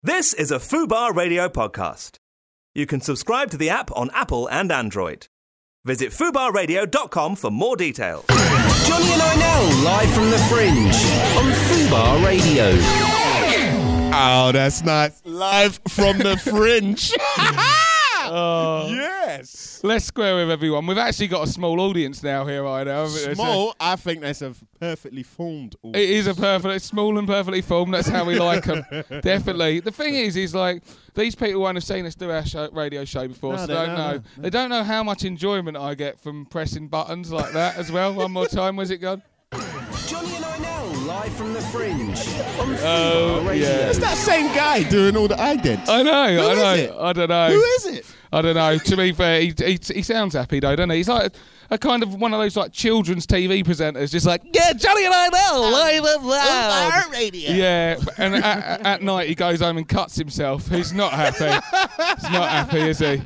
This is a Fubar Radio podcast. You can subscribe to the app on Apple and Android. Visit fubarradio.com for more details. Johnny and I Know, live from the Fringe on Fubar Radio. Oh, that's nice. Live from the Fringe. Yes. Let's square with everyone. We've actually got a small audience now here, I know. Small? I think that's a perfectly formed audience. It is it's small and perfectly formed. That's how we like them. Definitely. The thing is like, these people won't have seen us do our radio show before, so they don't know. No. They don't know how much enjoyment I get from pressing buttons like that as well. One more time, where's it gone? Johnny and I Know, live from the Fringe on Fubar Radio. Yeah. It's that same guy doing all the idents. I know. Who is it? I don't know. Who is it? I don't know. To be fair, he sounds happy though, doesn't he? He's like a kind of one of those like children's TV presenters, just like, yeah, Johnny and I Know, live and loud. Fubar Radio. Yeah, and at night he goes home and cuts himself. He's not happy. He's not happy, is he?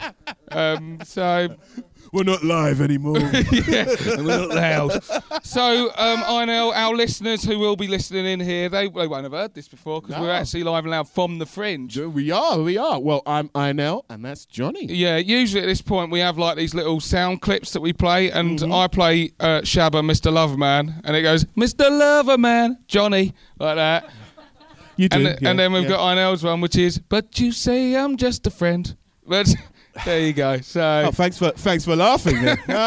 So... We're not live anymore. Yeah, we're not loud. So, I know our listeners who will be listening in here, they won't have heard this before because we're actually live and loud from the Fringe. We are. Well, I'm Inel, and that's Johnny. Yeah, usually at this point we have like these little sound clips that we play, and I play Shabba, Mr. Loverman, and it goes, Mr. Loverman, Johnny, like that. You do. And then we've got Inel's one, which is, but you say I'm just a friend. But... There you go. So, thanks for laughing.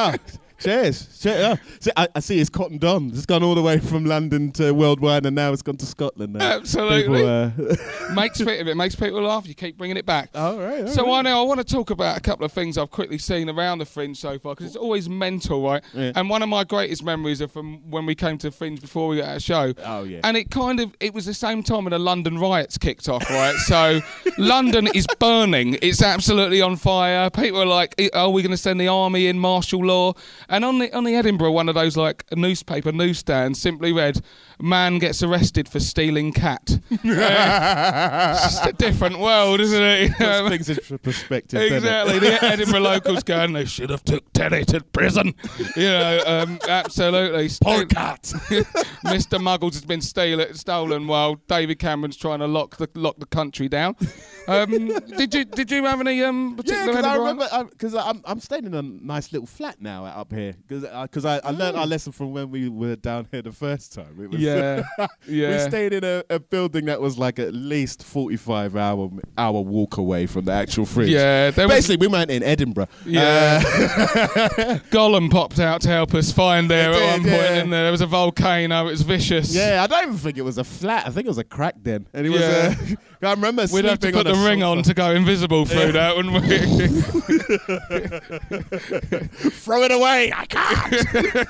Cheers. See, I see it's cottoned on. It's gone all the way from London to worldwide, and now it's gone to Scotland. Now. Absolutely. People, makes people laugh. You keep bringing it back. All right. So I want to talk about a couple of things I've quickly seen around the Fringe so far, because it's always mental, right? Yeah. And one of my greatest memories are from when we came to the Fringe before we got our show. Oh, yeah. And it was the same time when the London riots kicked off, right? So London is burning. It's absolutely on fire. People are like, are we going to send the army in, martial law? And on the Edinburgh, one of those like newspaper newsstands simply read, "Man gets arrested for stealing cat." It's just a different world, isn't it? Puts things into perspective. Exactly. The Edinburgh locals going, they should have took Teddy to prison. Absolutely. Poor cat. Mr. Muggles has been stolen while David Cameron's trying to lock the country down. Did you have any particular? Yeah, because I remember because I'm staying in a nice little flat now up here because I learned our lesson from when we were down here the first time. It was, yeah. We stayed in a building that was like at least 45-hour walk away from the actual Fringe. Yeah, basically we went in Edinburgh. Yeah, Gollum popped out to help us find there at one point. And there was a volcano. It was vicious. Yeah, I don't even think it was a flat. I think it was a crack den. And it was. I remember we'd have to put the ring on to go invisible through that, wouldn't we? Throw it away! I can't.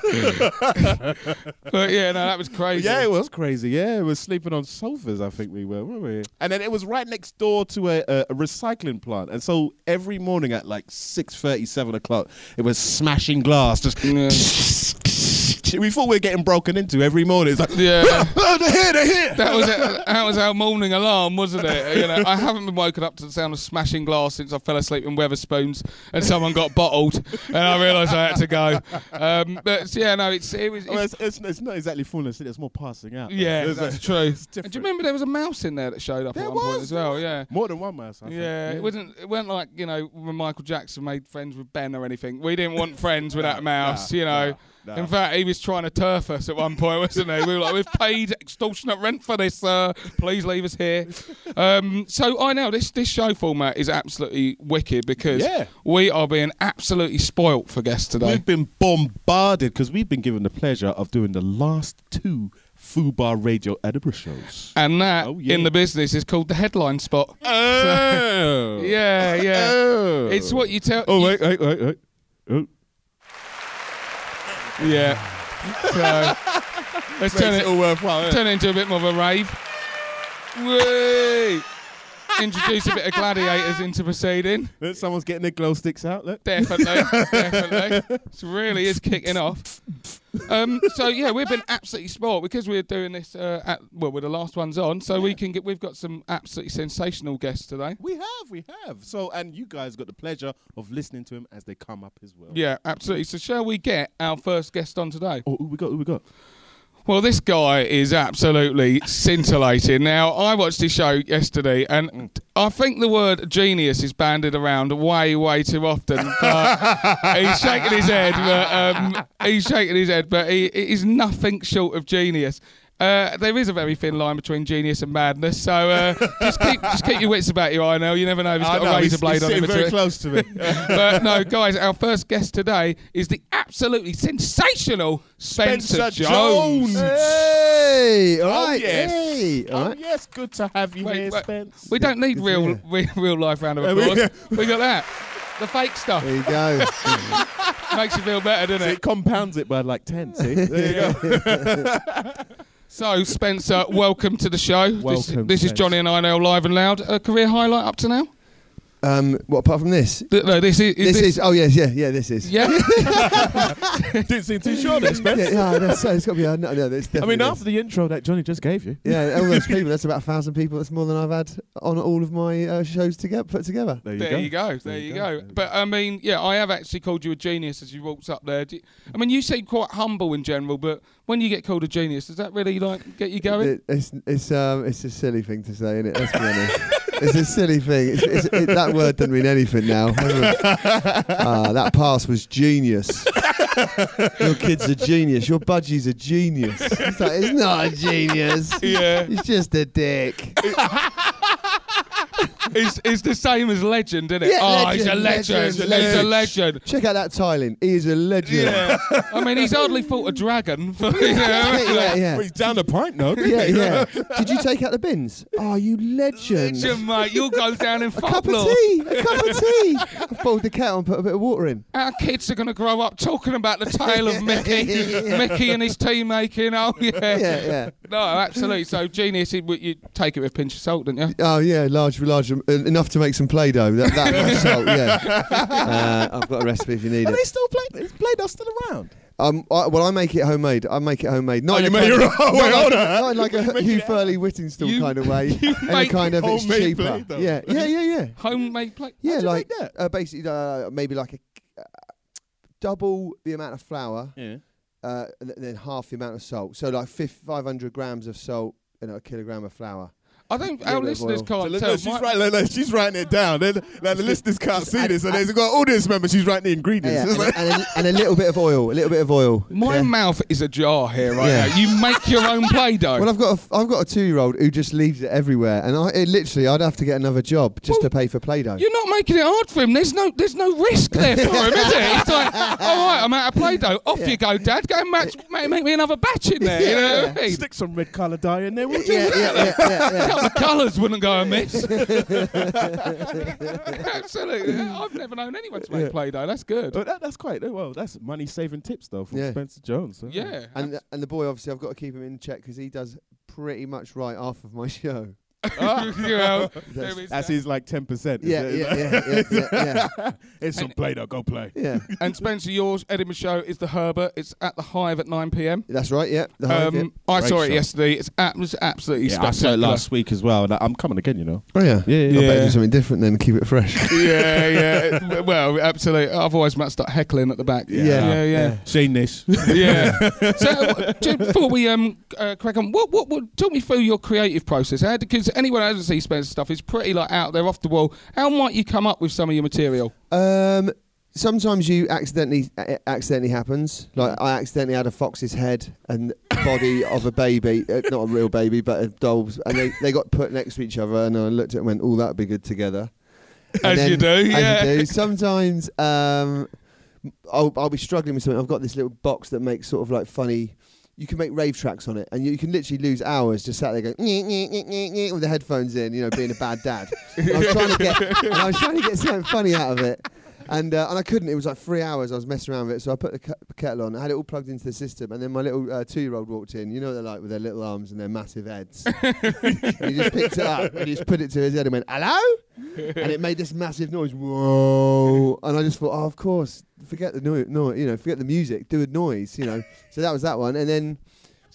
But yeah, no, that was crazy. Yeah, it was crazy. Yeah, we were sleeping on sofas. I think we were, weren't we? And then it was right next door to a recycling plant, and so every morning at like 6:30, 7 o'clock, it was smashing glass. Just we thought we were getting broken into every morning. It's like, they're here. That was our morning alarm, wasn't it? I haven't been woken up to the sound of smashing glass since I fell asleep in Weatherspoons and someone got bottled, and I realised I had to go. But yeah, no, it's not exactly fullness. It's more passing out. Yeah, that's true. And do you remember there was a mouse in there that showed up at one point as well? Yeah, more than one mouse. I think. It weren't like when Michael Jackson made friends with Ben or anything. We didn't want friends with that mouse. No. In fact, he was trying to turf us at one point, wasn't he? We were like, we've paid extortionate rent for this, please leave us here. So I know this show format is absolutely wicked because we are being absolutely spoilt for guests today. We've been bombarded because we've been given the pleasure of doing the last 2 Fubar Radio Edinburgh shows. And that, in the business, is called the headline spot. Oh. So, yeah. Oh. It's what you tell... Oh, wait. Oh. Yeah. So let's turn it into a bit more of a rave. Whee! Introduce a bit of gladiators into proceeding. Someone's getting their glow sticks out. Look. Definitely. It really is kicking off. So yeah, we've been absolutely spoiled because we're doing this. We're the last ones on, so we've got some absolutely sensational guests today. We have. So, and you guys got the pleasure of listening to them as they come up as well. Yeah, absolutely. So, shall we get our first guest on today? Oh, who we got? Well, this guy is absolutely scintillating. Now, I watched his show yesterday, and I think the word genius is bandied around way, way too often. But he's shaking his head. But he is nothing short of genius. There is a very thin line between genius and madness, so just keep your wits about you, I know. You never know if he's got a razor blade on him. He's very close to me. But no, guys, our first guest today is the absolutely sensational Spencer Jones. Hey, all right. yes. Hey, all right. yes, good to have you here, Spence. We don't need real life round of applause. We got that. The fake stuff. There you go. Makes you feel better, doesn't So it? it compounds it by like 10, see? There you go. So, Spencer, welcome to the show. Welcome, This is Spence. Johnny and I Know Live and Loud. A career highlight up to now? What apart from this? No, this is. Oh yes, yeah. This is. Yeah. Didn't seem too sure there, Spence. Yeah, that's it's got to be. No, it's I definitely. mean, after the intro that Johnny just gave you. Yeah, all those people. That's about 1,000 people. That's more than I've had on all of my shows put together. There you go. But I mean, yeah, I have actually called you a genius as you walked up there. I mean, you seem quite humble in general, but when you get called a genius, does that really like get you going? It's a silly thing to say, isn't it? Let's be honest. It's a silly thing. That word doesn't mean anything now. That pass was genius. Your kid's a genius. Your budgie's a genius. It's like, it's not a genius. Yeah. He's just a dick. It's the same as legend, isn't it? Yeah, he's a legend. He's a legend. Check out that tiling. He is a legend. Yeah. I mean, he's hardly fought a dragon. Yeah. He's down the pint, no? Yeah. Did you take out the bins? Oh, you legend. Legend, mate. You'll go down in A cup of folklore. tea. I boiled the kettle and put a bit of water in. Our kids are going to grow up talking about the tale of Mickey. Mickey and his tea making. Oh, yeah. Yeah. No, absolutely. So, genius, you take it with a pinch of salt, don't you? Oh yeah, large, enough to make some Play-Doh. That much salt, yeah. I've got a recipe if you need Are they it. still playing? Is Play-Doh still around? I make it homemade. Not you in a make kind your of- own? Wait, hold on. Not in like a Hugh Furley Whittingstall kind of way. you In a make kind of it's homemade cheaper. Play-Doh. Yeah. Homemade plate. Yeah, How'd you like make that? basically maybe like a double the amount of flour, Yeah. and then half the amount of salt. So like 500 grams of salt and a kilogram of flour. I think Yeah, our bit of listeners oil. can't So tell. she's writing it down. Then the listeners can't see this, and they've got audience members. She's writing the ingredients. And a little bit of oil. My Yeah. mouth is a jar here right Yeah. now. You make your own Play-Doh. Well, I've got a 2-year-old who just leaves it everywhere, and I'd have to get another job just to pay for Play-Doh. You're not making it hard for him. There's no risk there for him, is it? He's like, all right, I'm out of Play-Doh. Off you go, Dad. Go and make me another batch in there. You know what I mean? Stick some red colour dye in there, would you? Yeah. A couple of colours wouldn't go amiss. Absolutely. I've never known anyone to make Play-Doh. That's good. But that's quite well. That's money saving tips though from Yeah. Spencer Jones. Yeah. And the boy, obviously, I've got to keep him in check because he does pretty much right half of my show. You know, there is That's that. his like 10%. Yeah. It's some Play-Doh. Go play. Yeah, And Spencer, yours Edinburgh show is the Herbert. It's at the Hive at 9 p.m. that's right. Yeah, the Hive, yeah. I Great saw it show. yesterday. It was absolutely Yeah, I saw it spectacular. last week as well. And I'm coming again. You know. Oh yeah, Yeah. I better do something different then, keep it fresh. Yeah. Well, absolutely. Otherwise, I might start heckling at the back. Yeah. Seen this. Yeah. So, just before we crack on, what talk me through your creative process? Because anyone who hasn't seen Spencer stuff is pretty like out there, off the wall. How might you come up with some of your material? Sometimes you accidentally happens. Like I accidentally had a fox's head and body of a baby, not a real baby, but a doll's, and they got put next to each other, and I looked at it and went, "Oh, that'd be good together." And As you do, yeah. As you do. Sometimes I'll be struggling with something. I've got this little box that makes sort of like funny. You can make rave tracks on it, and you can literally lose hours just sat there going with the headphones in, being a bad dad. And I was trying to get something funny out of it, and I couldn't. It was like 3 hours. I was messing around with it, so I put the kettle on. I had it all plugged into the system, and then my little 2-year-old walked in. You know what they're like with their little arms and their massive heads. And he just picked it up and he just put it to his head and went, "Hello?" And it made this massive noise. Whoa! And I just thought, oh, of course. Forget the noise, forget the music. Do a noise, So that was that one, and then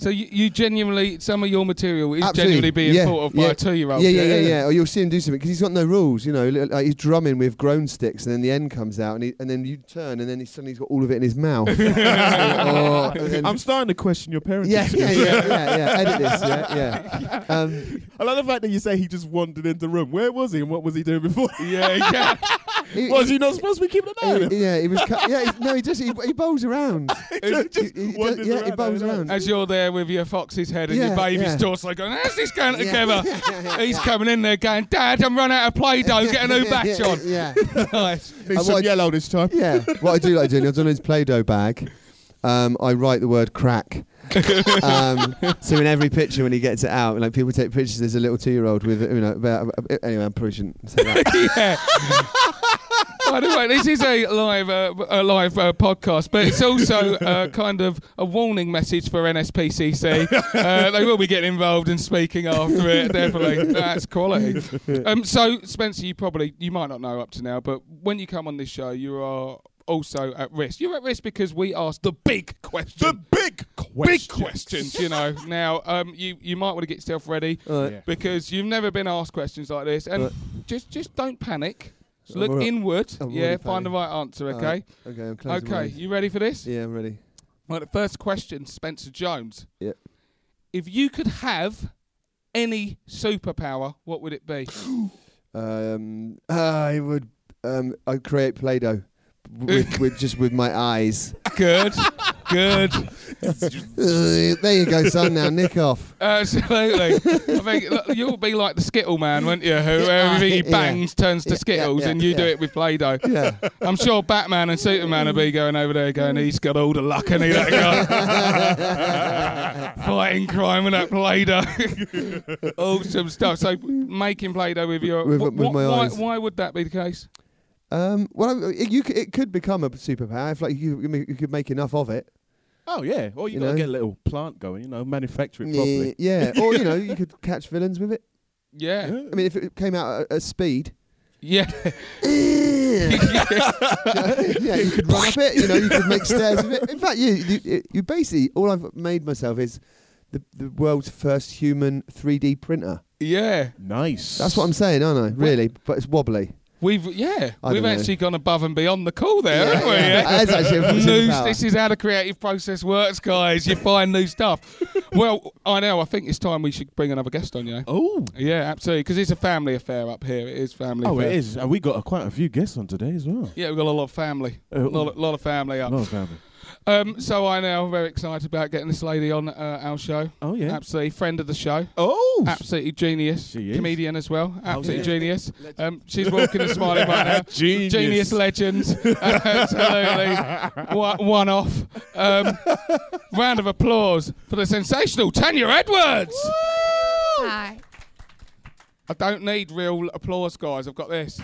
So you genuinely, some of your material is Absolutely. genuinely being thought of by a 2-year-old. Yeah. Or you'll see him do something because he's got no rules. You know, like he's drumming with grown sticks, and then the end comes out, and then you turn, and then he's got all of it in his mouth. I'm starting to question your parenting. Yeah. Edit this. Yeah. I love the fact that you say he just wandered into the room. Where was he and what was he doing before? Yeah. Was he not supposed to be keeping an eye on him? Yeah, he was. He bowls around. He bowls around. As you're there with your fox's head and your baby's torso going, how's this going together? He's coming in there going, Dad, I'm running out of Play-Doh, get a new batch on. Yeah. Nice. Need some yellow this time. Yeah. What I do like doing, I've done his Play-Doh bag. I write the word crack. So in every picture when he gets it out, like people take pictures, there's a little 2-year-old with, anyway, I probably shouldn't say that. By the way, this is a live podcast, but it's also kind of a warning message for NSPCC. They will be getting involved and speaking after it, definitely. That's quality. So, Spencer, you might not know up to now, but when you come on this show, you are also at risk. You're at risk because we asked the big question. The big questions, you know. Now, you might want to get yourself ready because you've never been asked questions like this, and just don't panic. So look inward. Find the right answer, okay? Okay, I'm closing my eyes. You ready for this? Yeah, I'm ready. Right, the first question, Spencer Jones. Yeah. If you could have any superpower, what would it be? I would. I'd create Play-Doh with my eyes. Good. There you go, son. Now nick off. Absolutely. I think you'll be like the Skittle man, won't you? Who everything he bangs turns to Skittles, and you do it with Play-Doh. Yeah. I'm sure Batman and Superman will be going over there going, he's got all the luck, and that guy. Fighting crime with that Play-Doh. Awesome stuff. So making Play-Doh with your with my eyes. Why would that be the case? It could become a superpower if you could make enough of it. Oh yeah, or you gotta get a little plant going, manufacture it properly. Yeah, or you could catch villains with it. Yeah. I mean, if it came out at speed. Yeah. You could run up it. You could make stairs with it. In fact, you basically all I've made myself is the world's first human 3D printer. Yeah. Nice. That's what I'm saying, aren't I? Really, but it's wobbly. We've actually gone above and beyond the call there, haven't we? That's actually a this is how the creative process works, guys. You find new stuff. Well, I think it's time we should bring another guest on, Oh. Yeah, absolutely, because it's a family affair up here. It is family affair. Oh, it is. And we got quite a few guests on today as well. Yeah, we've got a lot of family. A lot of family up. A lot of family. So I now very excited about getting this lady on our show. Oh, yeah. Absolutely. Friend of the show. Oh. Absolutely genius. She is. Comedian as well. Absolutely genius. She's walking and smiling right now. Genius legends. Absolutely. One off. Round of applause for the sensational Tanya Edwards. Woo! Hi. I don't need real applause, guys. I've got this.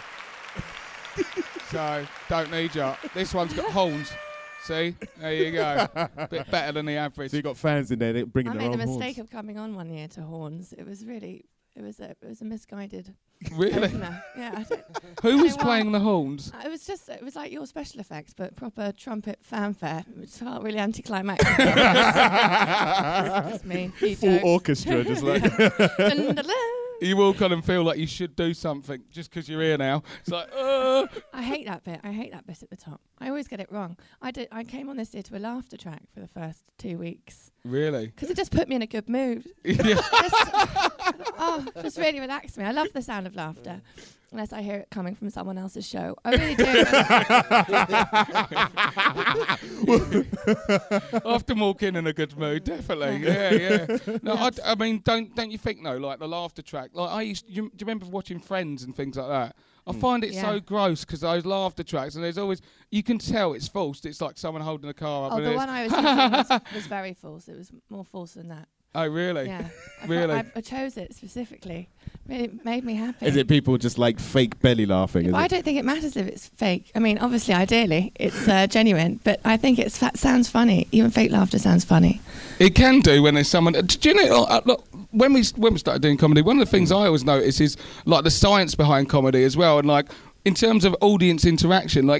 So, don't need you. This one's got horns. See? There you go. Bit better than the average. So you got fans in there that bringing their own horns. I made a mistake of coming on one year to horns. It was a misguided. Really? Opener. Yeah. Who was playing the horns? It was like your special effects, but proper trumpet fanfare, which felt really anticlimactic. Just me. Full orchestra, just like. You walk on and feel like you should do something just because you're here now. It's like, I hate that bit. I hate that bit at the top. I always get it wrong. I came on this year to a laughter track for the first 2 weeks. Really? Because it just put me in a good mood. Yeah. Just really relaxed me. I love the sound of laughter. Unless I hear it coming from someone else's show. I really do. Often walk in a good mood, definitely. Yeah. No, I mean, don't you think, though, like the laughter track, like do you remember watching Friends and things like that? I find it so gross because those laughter tracks, and there's always, you can tell it's false. It's like someone holding a car up. Oh, the one I was using was very false. It was more false than that. Oh, really? Yeah. Really? I chose it specifically. It made me happy. Is it people just like fake belly laughing? I don't think it matters if it's fake. I mean, obviously, ideally, it's genuine, but I think it sounds funny. Even fake laughter sounds funny. It can do when there's someone. Do you know? Look, when we started doing comedy, one of the things I always notice is like the science behind comedy as well, and like in terms of audience interaction, like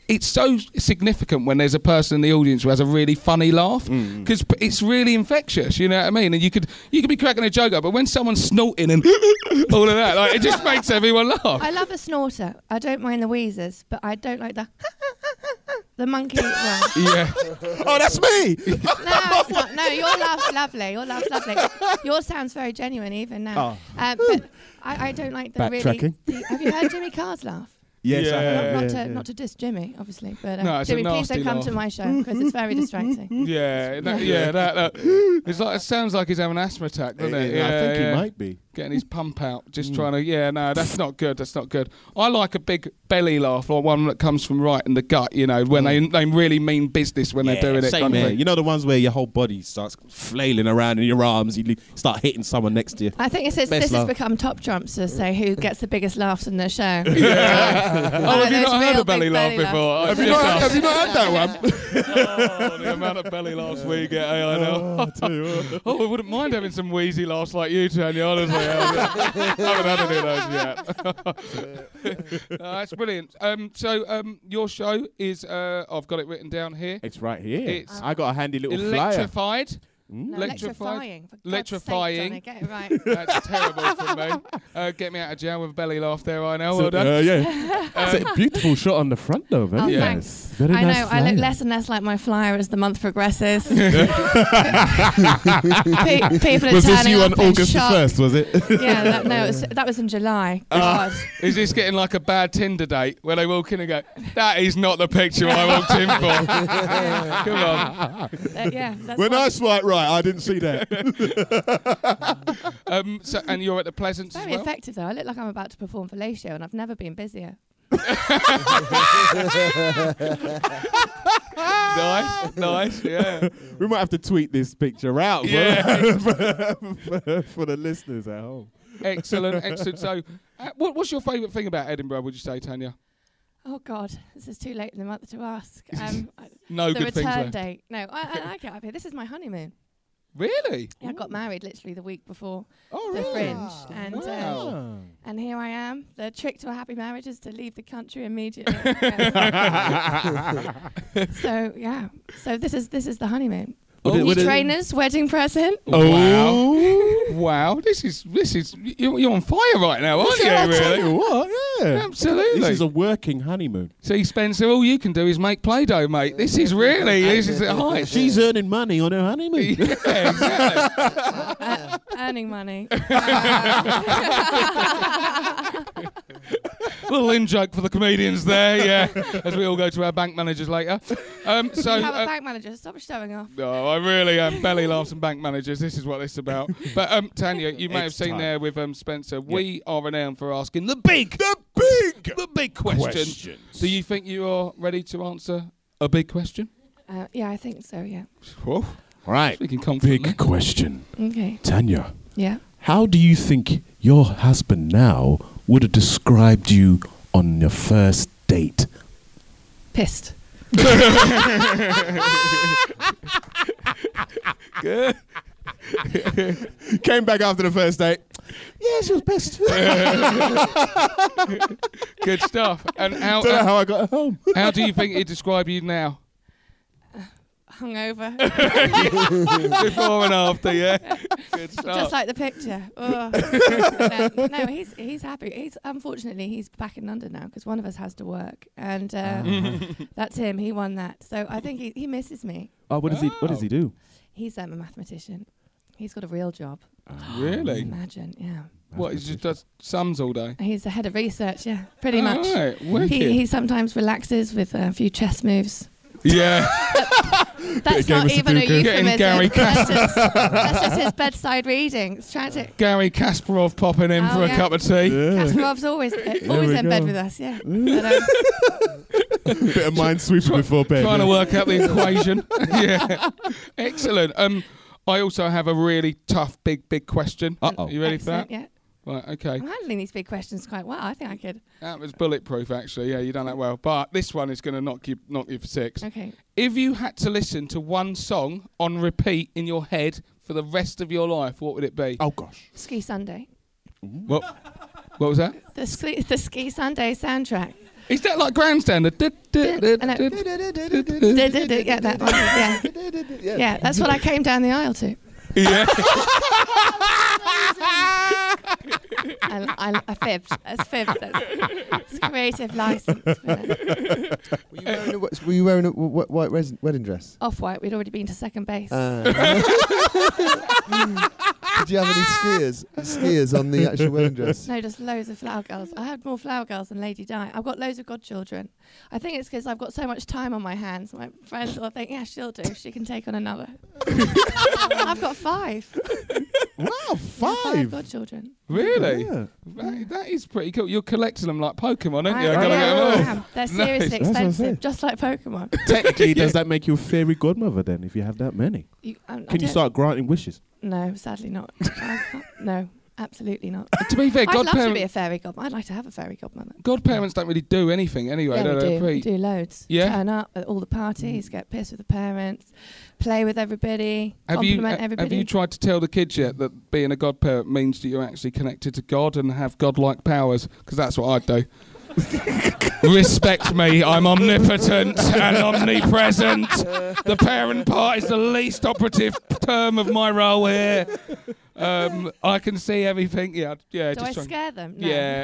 it's so significant when there's a person in the audience who has a really funny laugh, because it's really infectious. You know what I mean? And you could be cracking a joke up, but when someone's snorting and all of that, like, it just makes everyone laugh. I love a snorter. I don't mind the wheezers, but I don't like the the monkey one. Yeah. Oh, that's me. No, it's not. No, your laugh's lovely. Your laugh's lovely. Yours sounds very genuine even now. But I don't like the Backtracking. really. Have you heard Jimmy Carr's laugh? Yes, Yeah. I have. Not to diss Jimmy, obviously, but No, it's a Jimmy, please nasty don't come laugh. to my show because it's very distracting. That. It's like, it sounds like he's having an asthma attack, doesn't it? I think he might be. Getting his pump out, just trying to. Yeah, no, that's not good. That's not good. I like a big belly laugh, or one that comes from right in the gut. You know, when they really mean business when they're doing it. Same kind of here. thing. You know the ones where your whole body starts flailing around in your arms, you start hitting someone next to you. I think this Best has laugh. become top trumps to say who gets the biggest laughs in the show. Oh, have you not heard a belly laugh laughs. before? Have you not had that one? Oh, the amount of belly laughs we get, I know. Oh, I wouldn't mind having some wheezy laughs like you, Tanya, honestly. I haven't had any of those yet. That's brilliant. So your show is, I've got it written down here, It's right here. It's I got a handy little flyer. Electrified. No, Electrified. electrifying. For God's Electrifying. sake, Johnny, get it right. That's terrible from me. Get me out of jail with a belly laugh there, I know. Well So, done. It's a beautiful shot on the front, though. Very Oh, Yeah. thanks. Very I nice know, I look flyer. less and less like my flyer as the month progresses. People are Was this turning you up on in August the shock. 1st, was it? Yeah, that was in July. God. Is this getting like a bad Tinder date where they walk in and go, that is not the picture I walked in for? Come on. Yeah, that's When what- I swipe right, I didn't see that. So, and you're at the Pleasance as very well? effective though. I look like I'm about to perform for Fellatio, and I've never been busier. Nice, yeah. We might have to tweet this picture out Yeah. for the listeners at home. Excellent. So, what's your favourite thing about Edinburgh, would you say, Tanya? Oh God, this is too late in the month to ask. No the good things return left. date. No, I like it up here. This is my honeymoon. Really? Yeah, I got married literally the week before Oh, the really? Fringe, and Wow. and here I am. The trick to a happy marriage is to leave the country immediately. So yeah, so this is the honeymoon. New trainers, wedding present. Wow. This is you're on fire right now, aren't you? I'll tell Really? you what, yeah. Absolutely. This is a working honeymoon. See, Spencer, all you can do is make Play-Doh, mate. This is at height. She's earning money on her honeymoon. Yeah, exactly. Earning money. Little in joke for the comedians there, yeah. As we all go to our bank managers later. So You have a bank manager. Stop showing off. no, I really am. Belly laughs and bank managers. This is what this is about. But Tanya, you may have seen time. there with Spencer. We are renowned for asking the big question. Questions. Do you think you are ready to answer a big question? Yeah, I think so. Yeah. Whoa. Right. Speaking confidently. Big question. Okay. Tanya, Yeah. how do you think your husband now would have described you on your first date? Pissed. Good. Came back after the first date. Yeah, she was pissed. Good stuff. And Don't know how I got home. how do you think he'd describe you now? Hungover. Before and after, yeah. Good stuff. Just like the picture. Oh. No, he's happy. Unfortunately he's back in London now because one of us has to work, and that's him. He won that, so I think he misses me. Oh, what does he do? He's a mathematician. He's got a real job. Really? Imagine, yeah. What, he just does sums all day? He's the head of research, yeah, pretty much. Right, wicked. He sometimes relaxes with a few chess moves. Yeah. That's Game not of even a Sudoku. Getting euphemism. Gary That's just his bedside reading. It's tragic. Gary Kasparov popping in Oh, for a yeah. cup of tea. Kasparov's always we in bed go. with us, yeah. Bit of mind sweeping before bed. Trying to work out the equation. Yeah. Excellent. I also have a really tough, big question. Uh-oh. You ready for that? Excellent, yeah. Right, okay. I'm handling these big questions quite well. I think I could. That was bulletproof, actually. Yeah, you done that well. But this one is going to knock you for six. Okay. If you had to listen to one song on repeat in your head for the rest of your life, what would it be? Oh gosh. Ski Sunday. What was that? The Ski Sunday soundtrack. Is that like grandstand? Yeah, that one. Yeah, that's what I came down the aisle to. Yeah. I fibbed. That's fibbed. It's creative license. Were you wearing a white wedding dress? Off-white. We'd already been to second base. Did you have any skiers on the actual wedding dress? No, just loads of flower girls. I had more flower girls than Lady Di. I've got loads of godchildren. I think it's because I've got so much time on my hands. My friends will think, yeah, she'll do. She can take on another. I've got 5. Wow, 5 godchildren. Really? Yeah. That is pretty cool. You're collecting them like Pokemon, aren't you? I am. They're seriously That's what I'm saying. expensive, just like Pokemon. Technically, does that make you a fairy godmother then, if you have that many? Can you start granting wishes? No, sadly not. No, absolutely not. To be fair, I'd love to be a fairy godmother. I'd like to have a fairy godmother. Godparents don't really do anything anyway. Yeah, do we they? do. We do loads. Yeah? Turn up at all the parties, get pissed with the parents, play with everybody, compliment everybody. Have you tried to tell the kids yet that being a godparent means that you're actually connected to God and have godlike powers? Because that's what I'd do. Respect me, I'm omnipotent and omnipresent. The parent part is the least operative term of my role here. I can see everything. Yeah. Do I just scare them? No. Yeah.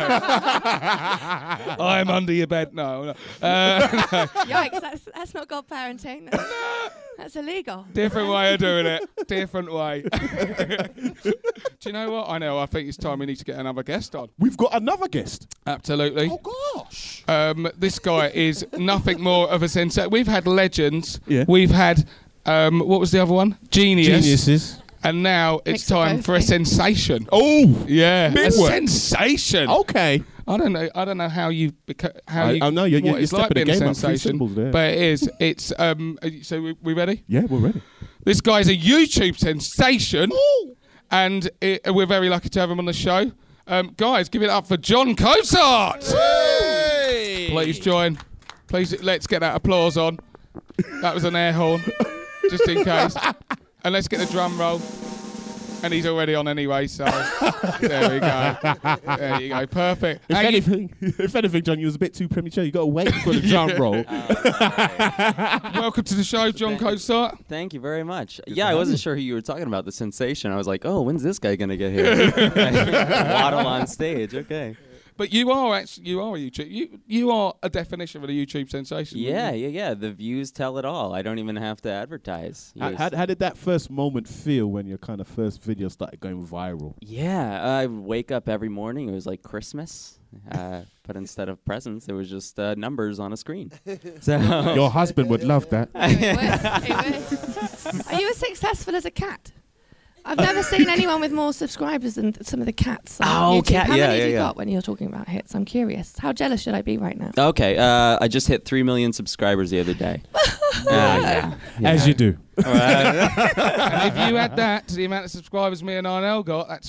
No. I'm under your bed. No. Yikes, that's not godparenting. That's illegal. Different way of doing it. Different way. Do you know what? I think it's time we need to get another guest on. We've got another guest. Absolutely. Oh, gosh. This guy is nothing more of a sensation. We've had legends. Yeah. We've had, what was the other one? Geniuses. And now it's Mix of time both, for a mate. sensation. Oh, Yeah. Big a word. sensation. okay. I don't know how you I know you're what it's like stepping the being a game up. 3 sensation, symbols there. but it is. It's so we ready? Yeah, we're ready. This guy's a YouTube sensation, and we're very lucky to have him on the show. Guys, give it up for John Cosart. Please join. Please, let's get that applause on. That was an air horn, just in case. And let's get the drum roll. And he's already on anyway, so there we go. There you go, perfect. If anything, John, you was a bit too premature. You got to wait for the drum roll. Welcome to the show, John Cosart. Thank you very much. Yeah, I wasn't sure who you were talking about, the sensation. I was like, oh, when's this guy going to get here? Waddle on stage, okay. But you are a YouTube. You are a definition of a YouTube sensation. Yeah. The views tell it all. I don't even have to advertise. How did that first moment feel when your kind of first video started going viral? Yeah, I wake up every morning. It was like Christmas. But instead of presents, it was just numbers on a screen. So Your husband would love that. It would. Are you as successful as a cat? I've never seen anyone with more subscribers than some of the cats on YouTube. Cat, How many have you yeah. got when you're talking about hits? I'm curious. How jealous should I be right now? Okay, I just hit 3 million subscribers the other day. As you do. And if you add that to the amount of subscribers me and Arnell got, that's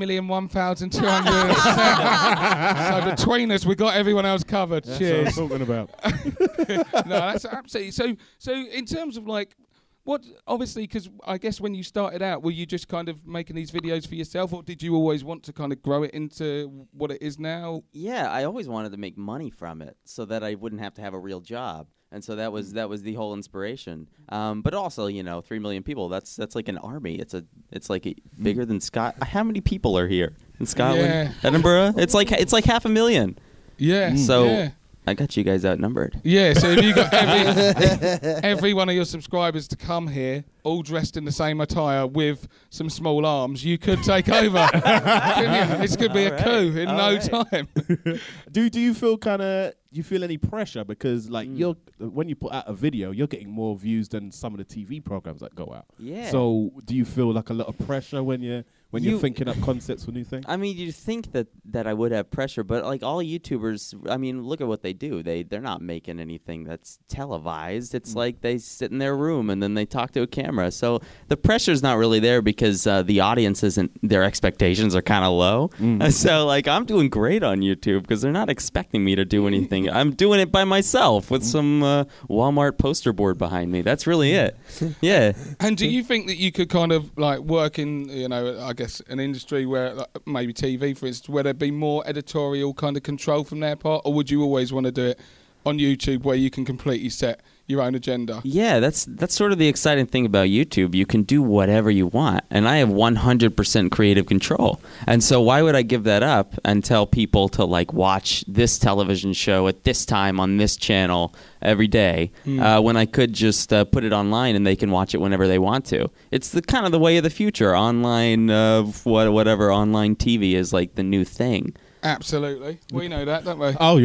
3,001,200. So between us, we got everyone else covered. That's Cheers. what I'm talking about. No, that's absolutely. So in terms of like, what, obviously, because I guess when you started out, were you just kind of making these videos for yourself, or did you always want to kind of grow it into what it is now? Yeah, I always wanted to make money from it so that I wouldn't have to have a real job. And so that was the whole inspiration. But also, 3 million people, that's like an army. It's like bigger than Scott. How many people are here in Scotland? Yeah. Edinburgh? It's like 500,000. Yeah. So yeah. I got you guys outnumbered. Yeah, so if you got every one of your subscribers to come here, all dressed in the same attire with some small arms, you could take over. This could be a coup in no time. Do you feel you feel any pressure because you're when you put out a video, you're getting more views than some of the TV programs that go out. Yeah. So do you feel like a lot of pressure when you're thinking up concepts for new things? I mean, you'd think that I would have pressure, but like all YouTubers, I mean, look at what they do. They're not making anything that's televised. It's like they sit in their room and then they talk to a camera camera. So the pressure's not really there because the audience isn't, their expectations are kind of low. So like I'm doing great on YouTube because they're not expecting me to do anything. I'm doing it by myself with some Walmart poster board behind me. That's really it. Yeah. And do you think that you could kind of like work in, you know, I guess an industry where like, maybe TV, for instance, where there'd be more editorial kind of control from their part, or would you always want to do it on YouTube where you can completely set your own agenda? Yeah, that's sort of the exciting thing about YouTube. You can do whatever you want, and I have 100% creative control. And so why would I give that up and tell people to like watch this television show at this time on this channel every day when I could just put it online and they can watch it whenever they want to? It's the kind of the way of the future. Online, whatever online TV is like the new thing. Absolutely. We know that, don't we? Oh,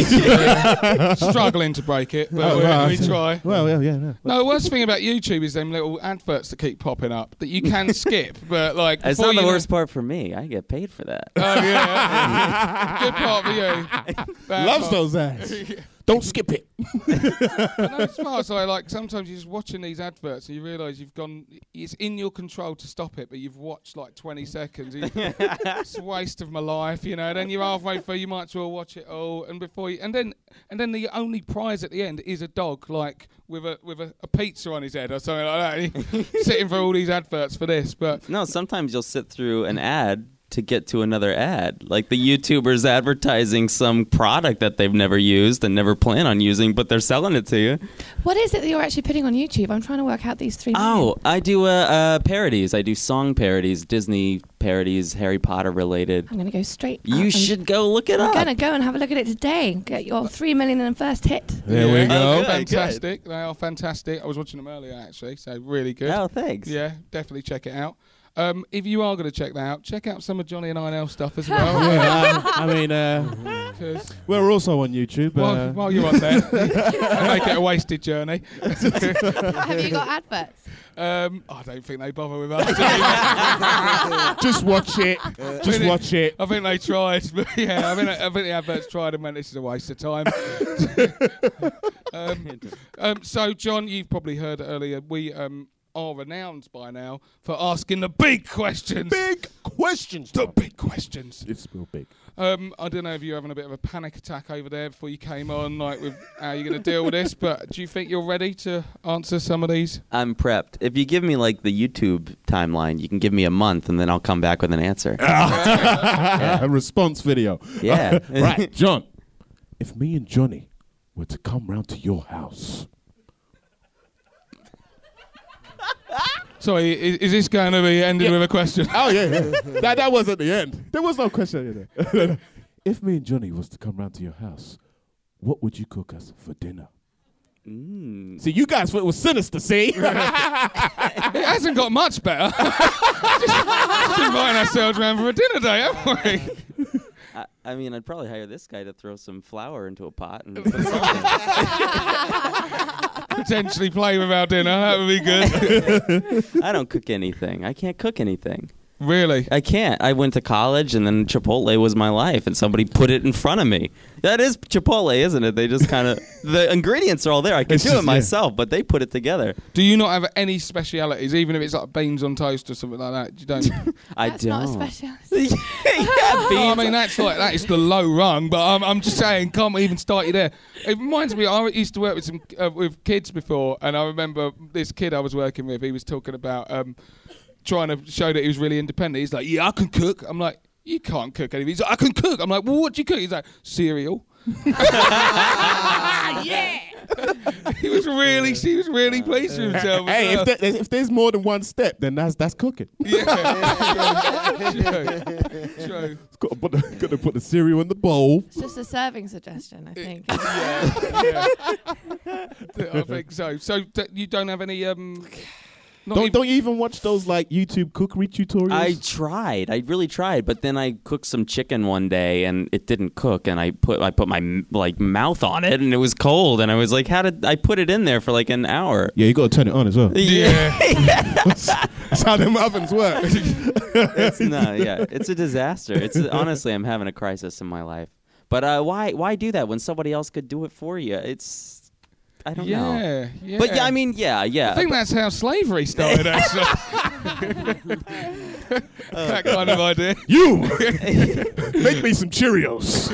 yeah. Struggling to break it, but we try. Well, yeah. No, the worst thing about YouTube is them little adverts that keep popping up that you can skip, but like... It's not the worst part for me. I get paid for that. Oh, yeah. Good part for you. Loves those ads. Don't skip it. No, it's smart. So like sometimes you're just watching these adverts and you realise you've gone. It's in your control to stop it, but you've watched like 20 seconds. It's a waste of my life, you know. Then you're halfway through. You might as well watch it all. And before you, and then the only prize at the end is a dog, like with a pizza on his head or something like that. Sitting for all these adverts for this, but no. Sometimes you'll sit through an ad to get to another ad. Like the YouTuber's advertising some product that they've never used and never plan on using, but they're selling it to you. What is it that you're actually putting on YouTube? I'm trying to work out these 3 million. Oh, I do parodies. I do song parodies, Disney parodies, Harry Potter related. I'm going to go straight. You should go look it up. I'm going to go and have a look at it today. Get your 3 million in the first hit. There we go. Good, fantastic. They are fantastic. I was watching them earlier, actually, so really good. Oh, thanks. Yeah, definitely check it out. If you are going to check that out, check out some of Johnny and INL stuff as well. Yeah, I mean, we're also on YouTube. While you're on there, make it a wasted journey. Have you got adverts? I don't think they bother with us. Just watch it. Just watch it. I think they tried, but yeah, I think the adverts tried and went, this is a waste of time. So, John, you've probably heard earlier, we are renowned by now for asking the big questions. Big questions. The big questions. It's real big. I don't know if you're having a bit of a panic attack over there before you came on, like with how you're going to deal with this, but do you think you're ready to answer some of these? I'm prepped. If you give me like the YouTube timeline, you can give me a month and then I'll come back with an answer. A response video. Yeah. Right, John. If me and Johnny were to come round to your house... Sorry, is this going to be ended with a question? Oh, yeah. That wasn't the end. There was no question in there. If me and Johnny was to come round to your house, what would you cook us for dinner? See, you guys thought it was sinister, see? It hasn't got much better. just inviting ourselves around for a dinner day, haven't we? I mean, I'd probably hire this guy to throw some flour into a pot and potentially play with our dinner. That would be good. I don't cook anything. I can't cook anything. Really? I can't. I went to college and then Chipotle was my life and somebody put it in front of me. That is Chipotle, isn't it? They just kind of, the ingredients are all there. I can do it myself, but they put it together. Do you not have any specialities, even if it's like beans on toast or something like that? You don't? That's not a speciality. Yeah, beans. I mean, that is the low rung, but I'm just saying, can't even start you there. It reminds me, I used to work with some with kids before, and I remember this kid I was working with, he was talking about trying to show that he was really independent. He's like, yeah, I can cook. I'm like, you can't cook anything. He's like, I can cook. I'm like, well, what do you cook? He's like, cereal. Yeah. She was really pleased with himself. Hey, if there's more than one step, then that's cooking. Yeah. True. Got to put the cereal in the bowl. It's just a serving suggestion, I think. Yeah. I think so. So you don't have any Don't you even watch those like YouTube cookery tutorials? I really tried, but then I cooked some chicken one day and it didn't cook, and I put my like mouth on it and it was cold, and I was like, how did I put it in there for like an hour? Yeah, you got to turn it on as well. Yeah. That's how them ovens work. It's a disaster. Honestly, I'm having a crisis in my life. But why do that when somebody else could do it for you? I don't know. Yeah. But yeah, I mean, yeah. I think that's how slavery started, actually. That kind of idea. You make me some Cheerios.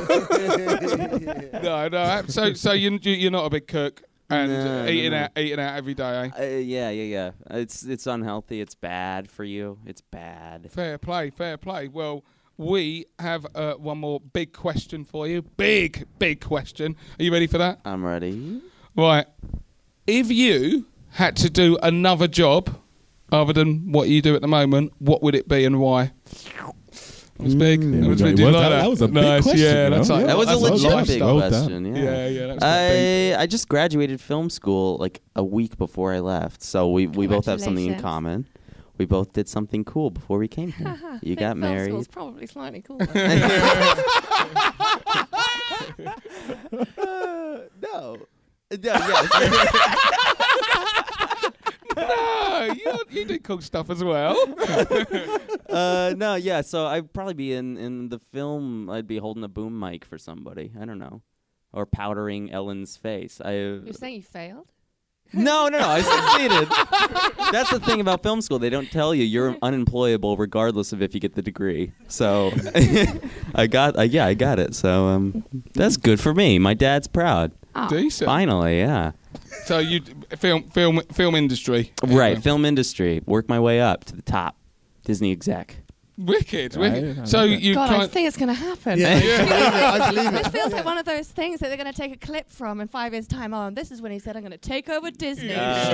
No. So you're not a big cook and No, eating no. out every day, eh? Yeah. It's unhealthy. It's bad for you. It's bad. Fair play. Well, we have one more big question for you. Big question. Are you ready for that? I'm ready. Right. If you had to do another job other than what you do at the moment, what would it be and why? It was big. There we It was go. big. Well, Like that was a big nice. question, Yeah, you that's know? like Yeah. That was a that's legit life big stuff. Well done. question. Yeah, that's quite big. I just graduated film school like a week before I left, so we both have something in Congratulations. common. We both did something cool before we came here. You got Film married. school's probably slightly cooler. No. Yes. No, you did cool stuff as well. No, yeah. So I'd probably be in the film. I'd be holding a boom mic for somebody. I don't know, or powdering Ellen's face. You're saying you failed? No. I succeeded. That's the thing about film school. They don't tell you you're unemployable regardless of if you get the degree. So I got it. So that's good for me. My dad's proud. Oh. Decent. Finally, yeah. So you film industry. Right, film industry. Work my way up to the top. Disney exec. Wicked. Right. So you God, I can't. think it's going to happen. I believe It it. feels like one of those things that they're going to take a clip from in 5 years' time. Oh, and this is when he said, I'm going to take over Disney.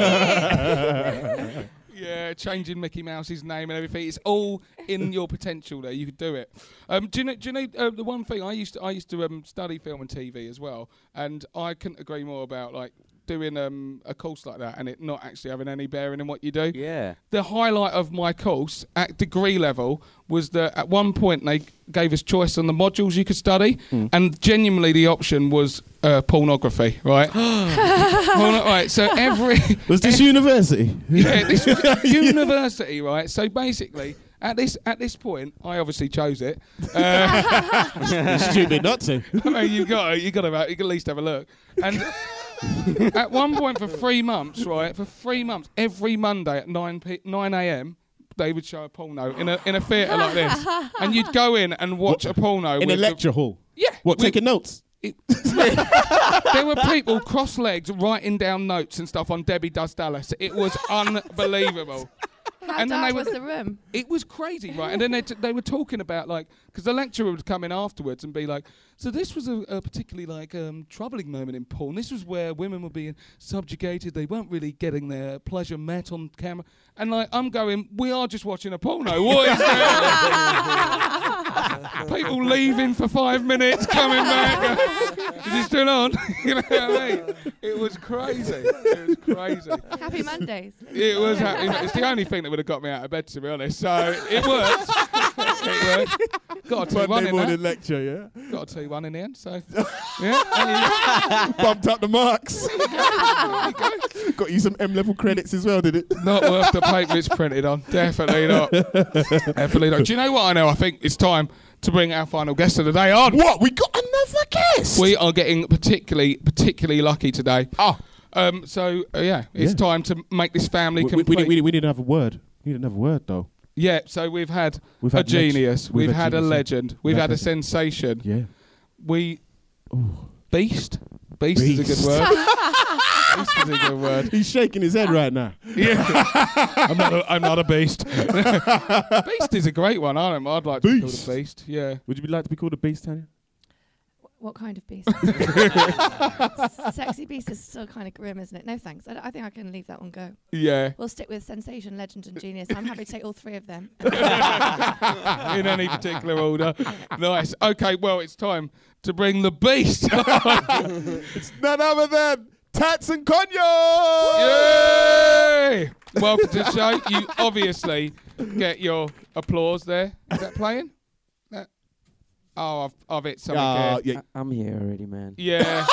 Yeah, changing Mickey Mouse's name and everything. It's all in your potential there. You could do it. Do you know the one thing I used to study film and TV as well, and I couldn't agree more about like doing a course like that and it not actually having any bearing in what you do. Yeah. The highlight of my course at degree level was that at one point they gave us choice on the modules you could study, and genuinely the option was pornography, right? Right, so Was this university? yeah, this was university, right? So basically, at this point, I obviously chose it. It's stupid not to. I mean, you can at least have a look. And at one point for 3 months, right? For 3 months, every Monday at 9 a.m. they would show a porno in a theatre like this, and you'd go in and watch a porno In a with lecture hall. Yeah, What, with- taking notes? There were people cross-legged writing down notes and stuff on Debbie Does Dallas. It was unbelievable. How And then they dark was would- the room? It was crazy, right? And then they were talking about, like, because the lecturer would come in afterwards and be like, so this was a particularly, like, troubling moment in porn. This was where women were being subjugated. They weren't really getting their pleasure met on camera. And, like, I'm going, we are just watching a porno. What is that? People leaving for 5 minutes, coming back. Is it still on? You know what I mean? It was crazy. It was crazy. Happy Mondays. It was. It's the only thing that would have got me out of bed, to be honest. So it worked. It worked. Got a 2-1 Monday in morning that. lecture, yeah? Got a 2-1 in the end. So yeah. Bumped up the marks. Got you some M-level credits as well, did it? Not worth the paper it's printed on. Definitely not. Definitely not. Do you know what I know? I think it's time to bring our final guest of the day on. What? We got another guest? We are getting particularly lucky today. Oh. It's time to make this family We complete. need another word. We need another word, though. Yeah, so we've had We've a had genius, we've we've had had a genius, legend, we've had a sensation. Yeah. Beast is a good Beast. word. Beast is a good word. He's shaking his head right now. Yeah, I'm not a beast. Beast is a great one. I'd like to be called Beast. a beast. Yeah. Would you like to be called a beast, Tanya? What kind of beast? Sexy beast is still kind of grim, isn't it? No thanks. I think I can leave that one go. Yeah. We'll stick with sensation, legend, and genius. I'm happy to take all 3 of them. In any particular order. Nice. Okay, well, it's time to bring the beast on. It's none other than Tats and Konyo! Yay! Welcome to the show. You obviously get your applause there. Is that playing? Oh, I've hit something here. Yeah. I'm here already, man. Yeah.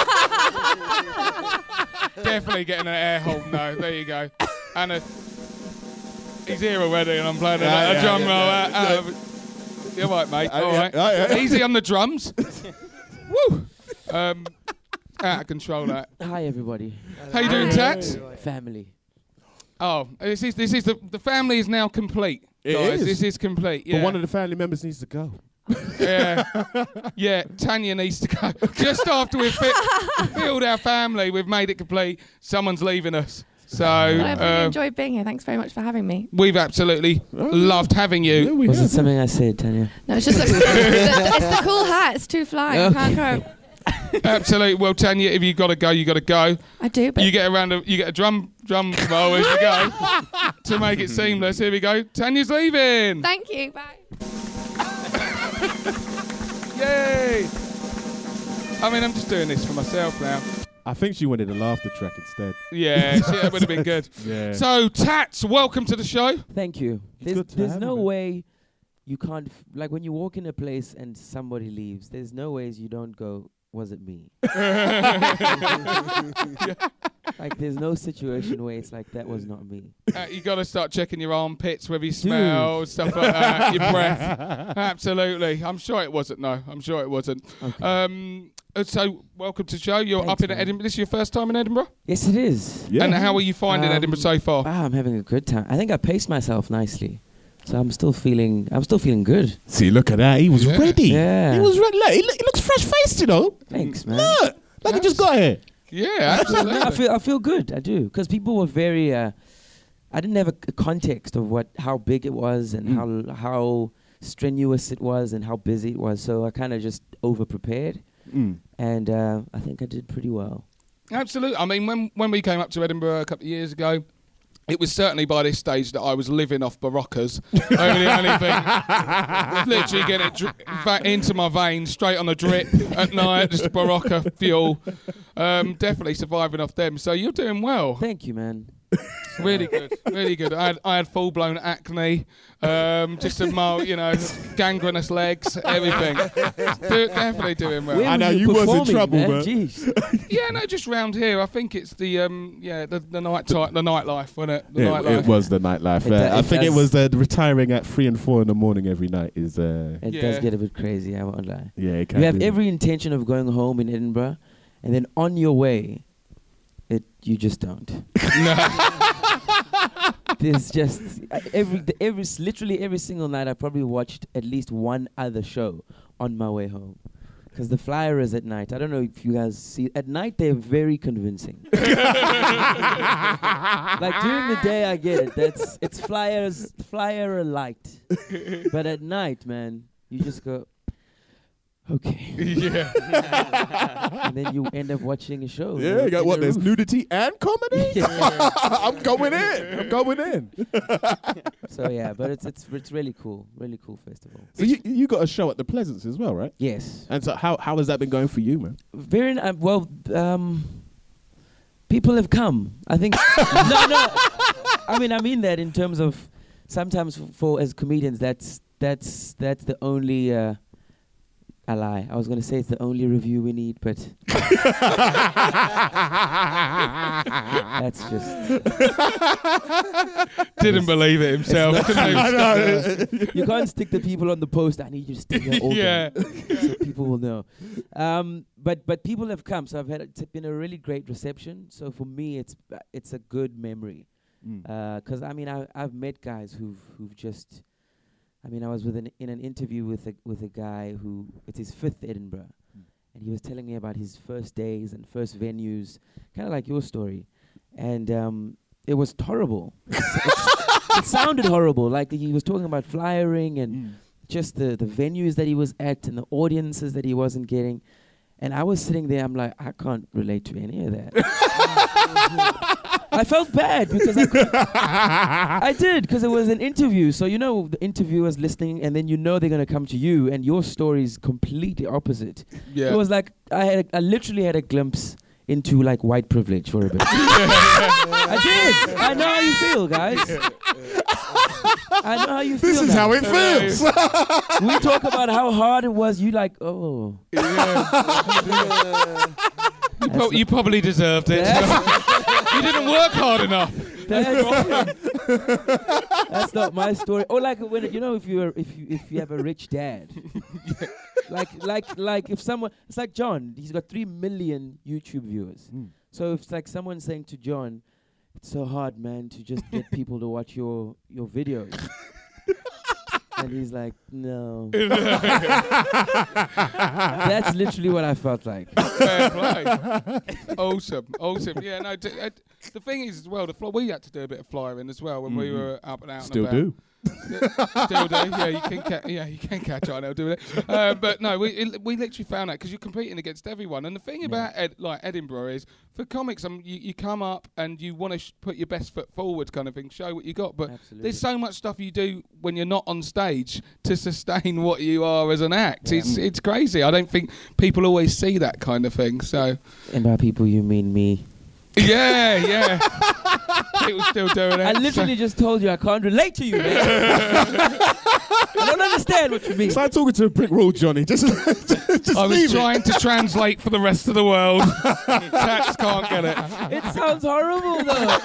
Definitely getting an air hold now. There you go. And he's here already, and I'm playing a drum roll. You're right, mate. All right. Yeah. Easy on the drums. Woo. Out of control, that. Hi, everybody. How you doing, Tax? Family. Oh, this is the family is now complete. It guys. is. This is complete. Yeah. But one of the family members needs to go. Yeah, Tanya needs to go. Just after we've filled our family, we've made it complete. Someone's leaving us. So I've really enjoyed being here. Thanks very much for having me. We've absolutely loved having you. Yeah, Was it something I said, Tanya? No, it's just it's the cool hat. It's too fly. I can't go. Absolutely. Well, Tanya, if you got to go, you got to go. I do, but You get a drum roll as you go to make it seamless. Here we go. Tanya's leaving. thank you. Bye. Yay! I mean, I'm just doing this for myself now. I think she wanted a laughter track instead. Yeah, that would have been good. Yeah. So, Tats, welcome to the show. Thank you. good to There's have no you, man. way you can't, like when you walk in a place and somebody leaves, there's no ways you don't go, was it me? Like there's no situation where it's like, that was not me. You got to start checking your armpits, whether you smell, stuff like that, your breath. Absolutely. I'm sure it wasn't, no. I'm sure it wasn't. Okay. So, welcome to the show. You're Thanks, up in man. Edinburgh. This is your first time in Edinburgh? Yes, it is. Yeah. And how are you finding Edinburgh so far? Wow, I'm having a good time. I think I paced myself nicely. So I'm still feeling good. See, look at that. He was Yeah. ready. Yeah. He was ready. Look, he looks fresh-faced, you know. Thanks, man. Look, like he just got here. Yeah, absolutely. I feel good. I do, because people were very. I didn't have a context of how big it was and how strenuous it was and how busy it was. So I kind of just over prepared, and I think I did pretty well. Absolutely. I mean, when we came up to Edinburgh a couple of years ago, it was certainly by this stage that I was living off Baroccas. Only thing. Literally getting it back into my veins, straight on the drip at night, just Barocca fuel. Definitely surviving off them. So you're doing well. Thank you, man. Really good, really good. I had full blown acne, just a mild, gangrenous legs, everything. Definitely doing well. Where I were know you you was in performing, trouble, man. man. Jeez. Yeah, no, just round here. I think it's the nightlife, wasn't it? The nightlife. It was the nightlife. I think it was retiring at 3 and 4 in the morning every night. Is It Yeah. does get a bit crazy, I won't lie. yeah, it can You have be. every intention of going home in Edinburgh, and then on your way, you just don't. There's just literally every single night I probably watched at least one other show on my way home. Because the flyer is at night. I don't know if you guys see. At night, they're very convincing. Like during the day, I get it. It's flyer light. But at night, man, you just go, okay. Yeah. And then you end up watching a show. Yeah, you got in what? the There's roof. nudity and comedy. Yeah. I'm going in. So yeah, but it's really cool festival. So you got a show at the Pleasance as well, right? Yes. And so how has that been going for you, man? Very well. People have come. I think. No. I mean that in terms of sometimes for as comedians, that's the only. I lie. I was going to say it's the only review we need, but that's just... Didn't believe it himself. You can't stick the people on the post. I need you to stick there all Yeah. so people will know. But people have come, so it's been a really great reception. So for me, it's a good memory. Because I've met guys who've just... I was in an interview with a guy who it's his 5th Edinburgh, and he was telling me about his first days and first venues, kind of like your story, and it was horrible. It sounded horrible. Like he was talking about flyering and just the venues that he was at and the audiences that he wasn't getting, and I was sitting there. I'm like, I can't relate to any of that. I felt bad because I did, because it was an interview. So the interviewer's listening, and then they're going to come to you, and your story is completely opposite. Yeah. It was like I literally had a glimpse into like white privilege for a bit. I did. I know how you feel, guys. I know how you feel. This is how it feels. We talk about how hard it was. You like, oh. You probably deserved it. You didn't work hard enough. That's not my story. Or like when if you have a rich dad, like if someone, it's like John. He's got 3 million YouTube viewers. So if it's like someone saying to John, "It's so hard, man, to just get people to watch your videos." And he's like, "No." That's literally what I felt like. Fair play. Awesome. Yeah, no. The thing is, as well, we had to do a bit of flyering as well when we were up and out. Still and about. do. Still do. Yeah, you can catch on. I'll do it. But no, we literally found out because you're competing against everyone. And the thing about Edinburgh is, for comics, you come up and you want to put your best foot forward, kind of thing, show what you got. But there's so much stuff you do when you're not on stage to sustain what you are as an act. It's crazy. I don't think people always see that kind of thing. So, and by people you mean me. Yeah. People still doing it. I literally just told you I can't relate to you, man. I don't understand what you mean. It's like talking to a brick wall, Johnny. Just I was trying to translate for the rest of the world. Tats can't get it. It sounds horrible, though.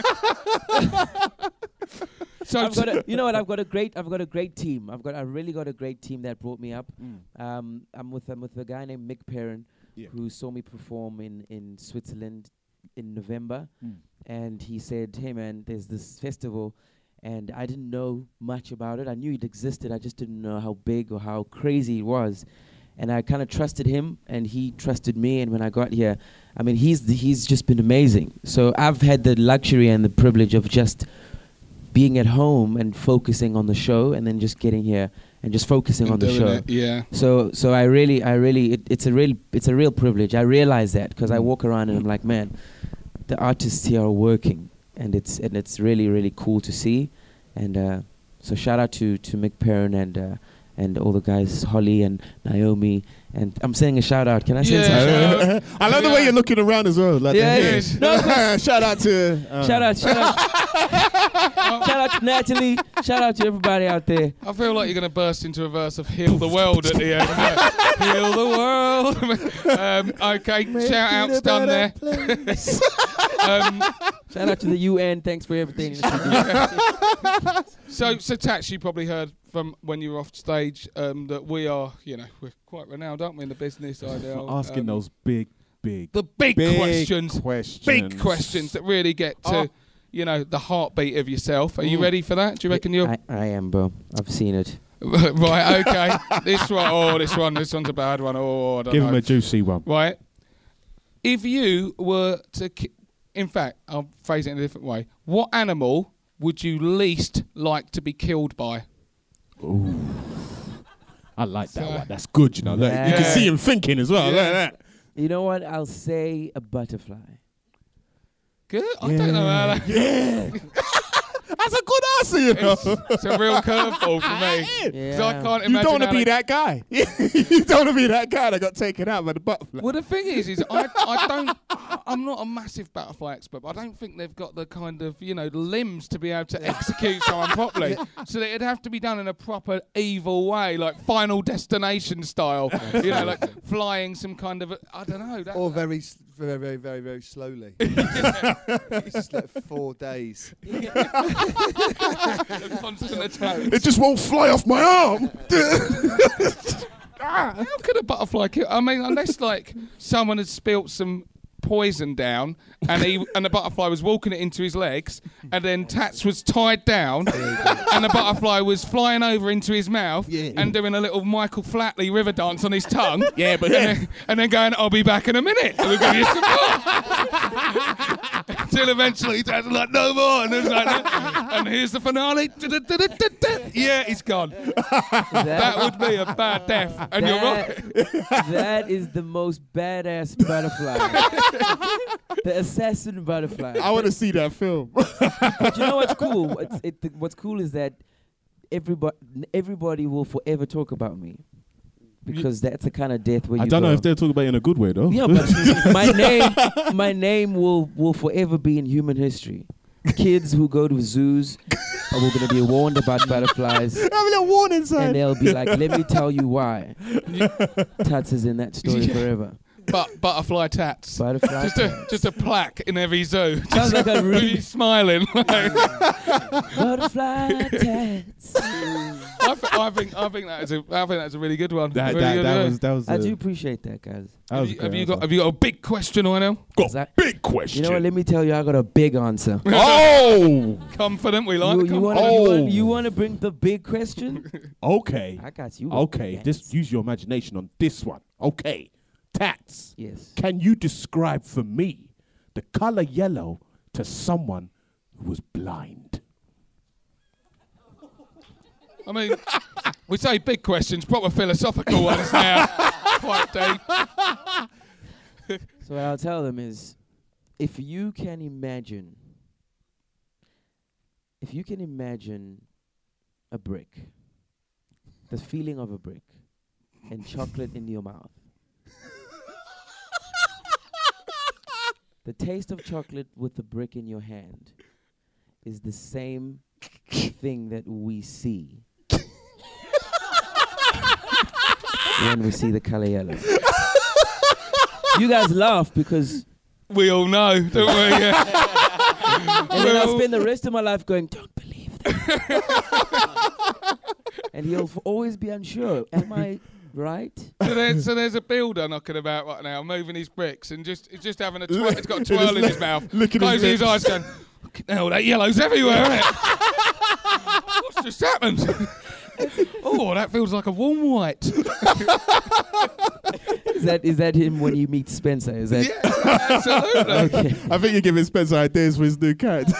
So you know what? I've got a great team. I really got a great team that brought me up. I'm with a guy named Mick Perrin, who saw me perform in Switzerland in November, and he said, "Hey man, there's this festival," and I didn't know much about it. I knew it existed, I just didn't know how big or how crazy it was, and I kind of trusted him, and he trusted me. And when I got here, I mean, he's just been amazing. So I've had the luxury and the privilege of just being at home and focusing on the show, and then just getting here and just focusing on the show. So I really, it's a real privilege. I realize that because I walk around and I'm like, man, the artists here are working, and it's really, really cool to see. And so shout out to Mick Perrin and all the guys, Holly and Naomi. And I'm saying a shout out. Can I say some shout out? I love the way you're looking around as well. Like shout out to shout out to Natalie. Shout out to everybody out there. I feel like you're going to burst into a verse of "Heal the World" at the end. Heal the world. Okay, shout outs done there. Shout out to the UN. Thanks for everything. So Tats, you probably heard from when you were off stage that we're quite renowned, aren't we, in the business? Asking those big questions that really get to the heartbeat of yourself. Are you ready for that? Do you reckon you're? I am, bro. I've seen it. Right. Okay. This one's a bad one. I don't Give know. him a juicy one. Right. If you were to, in fact, I'll phrase it in a different way. What animal would you least like to be killed by? Ooh. I like that one. That's good, you know. You can see him thinking as well. Like that. You know what? I'll say a butterfly. Good. I don't know how that. Yeah. That's a good answer, you know. It's a real curveball for me. Yeah. I can't imagine. You don't want to be that guy. You don't want to be that guy that got taken out by the butterfly. Well, the thing is I'm not a massive butterfly expert, but I don't think they've got the kind of, limbs to be able to execute someone properly. So it'd have to be done in a proper evil way, like Final Destination style. Like flying some kind of, I don't know. Or very, very, very, very slowly. It's just like 4 days. Constant attack. It just won't fly off my arm. How could a butterfly kill? I mean, unless someone had spilt some poison down and the butterfly was walking it into his legs, and then Tats was tied down and the butterfly was flying over into his mouth and doing a little Michael Flatley river dance on his tongue. And then going, "I'll be back in a minute. We'll give you some more." Until eventually Tats was like, "No more." And, and here's the finale. Yeah, he's gone. That would be a bad death. And you're right. That is the most badass butterfly. The assassin butterfly. I want to see that film. But you know what's cool? What's cool is that everybody will forever talk about me. Because that's the kind of death where I don't know if they'll talk about it in a good way, though. Yeah, but my name will forever be in human history. Kids who go to zoos are going to be warned about butterflies. Have a little warning sign. And they'll be like, "Let me tell you why." Tats is in that story forever. butterfly tats. Butterfly Just a plaque in every zoo. Sounds like a really smiling. butterfly tats. I think that's a really good one. That was. I do appreciate that, guys. Have you got a big question, Lionel? Got big question. You know what? Let me tell you, I got a big answer. Oh, Confident, we like you want to bring the big question? okay. I got you. Okay, Yes. just use your imagination on this one. Okay, Tats. Yes. Can you describe for me the color yellow to someone who was blind? I mean, we say big questions, proper philosophical ones now. Quite deep. So what I'll tell them is, if you can imagine a brick, the feeling of a brick, and chocolate in your mouth, the taste of chocolate with the brick in your hand is the same thing that we see when we see the color yellow. You guys laugh because we all know, don't we? Yeah. and then I'll spend the rest of my life going, don't believe that. And he'll always be unsure. Am I right? So there's a builder knocking about right now, moving his bricks, and he's just having a twirl. He's got a twirl in his mouth. Closing his eyes, going, "Hell, that yellow's everywhere, isn't it? What's just happened? Oh, that feels like a warm white." Is that him when you meet Spencer? Is that? Yeah, absolutely. Okay. I think you're giving Spencer ideas for his new character.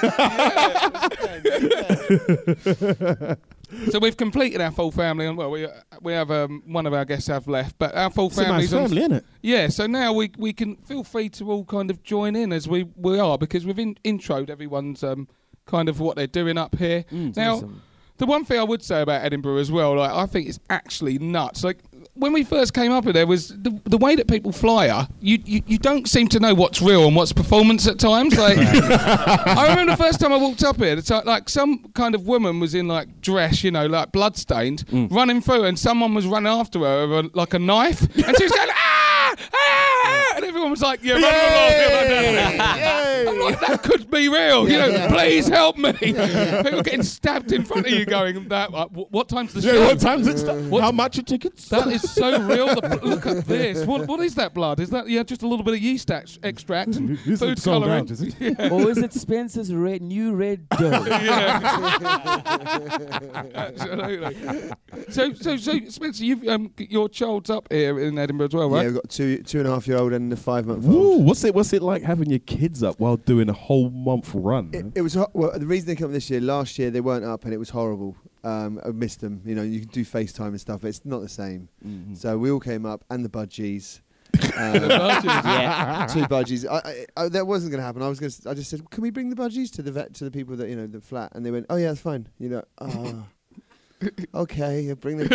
So we've completed our full family, and well, we have one of our guests have left, but our full family. It's a nice family, isn't it? Yeah. So now we can feel free to all kind of join in as we are, because we've introed everyone's kind of what they're doing up here. Now, awesome. The one thing I would say about Edinburgh as well, like I think it's actually nuts. Like when we first came up here, there was the way that people fly her. You don't seem to know what's real and what's performance at times. Like I remember the first time I walked up here, it's like some kind of woman was in like dress, you know, like bloodstained, running through, and someone was running after her with like a knife, and she was going ah, ah, and everyone was like, yeah, run along. I'm like, that could be real. You know, please help me. People getting stabbed in front of you, going that. What time's the show? Yeah, what time's it start? How much are tickets? That is so real. Look at this. What is that blood? Is that just a little bit of yeast extract and food colouring? Yeah. Or is it Spencer's new red dough? Absolutely. So Spencer, you've your child's up here in Edinburgh as well, right? Yeah, we've got 2.5-year-old and a 5-month-old. Woo, what's it like having your kids up while doing a whole month run? It was well. The reason they came up this year, last year they weren't up and it was horrible. I missed them. You know, you can do FaceTime and stuff, but it's not the same. Mm-hmm. So we all came up, and the budgies. Yeah. 2 budgies. I that wasn't going to happen. I just said, can we bring the budgies to the vet, to the people that, you know, the flat? And they went, oh yeah, that's fine. You know, okay, I'll bring them.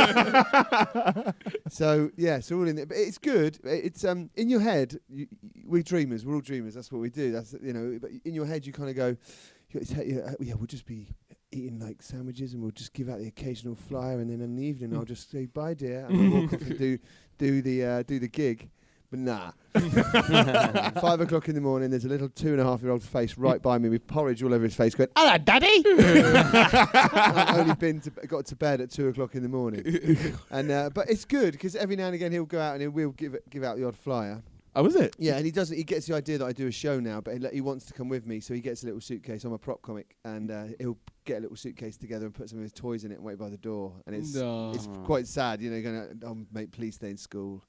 So yeah, so all in there. But it's good. It's in your head. We're dreamers. We're all dreamers. That's what we do. That's, you know. But in your head, you kind of go, yeah, we'll just be eating like sandwiches, and we'll just give out the occasional flyer, and then in the evening I'll just say bye, dear, and I'll walk off and do the gig. But nah. 5 o'clock in the morning, there's a little 2.5-year-old face right by me with porridge all over his face going, hello, Daddy! I've only got to bed at 2 o'clock in the morning. And but it's good, because every now and again he'll go out and he'll give out the odd flyer. Oh, is it? Yeah, and he gets the idea that I do a show now, but he wants to come with me, so he gets a little suitcase. I'm a prop comic, and he'll get a little suitcase together and put some of his toys in it and wait by the door. And it's quite sad, you know, going, oh, mate, please stay in school.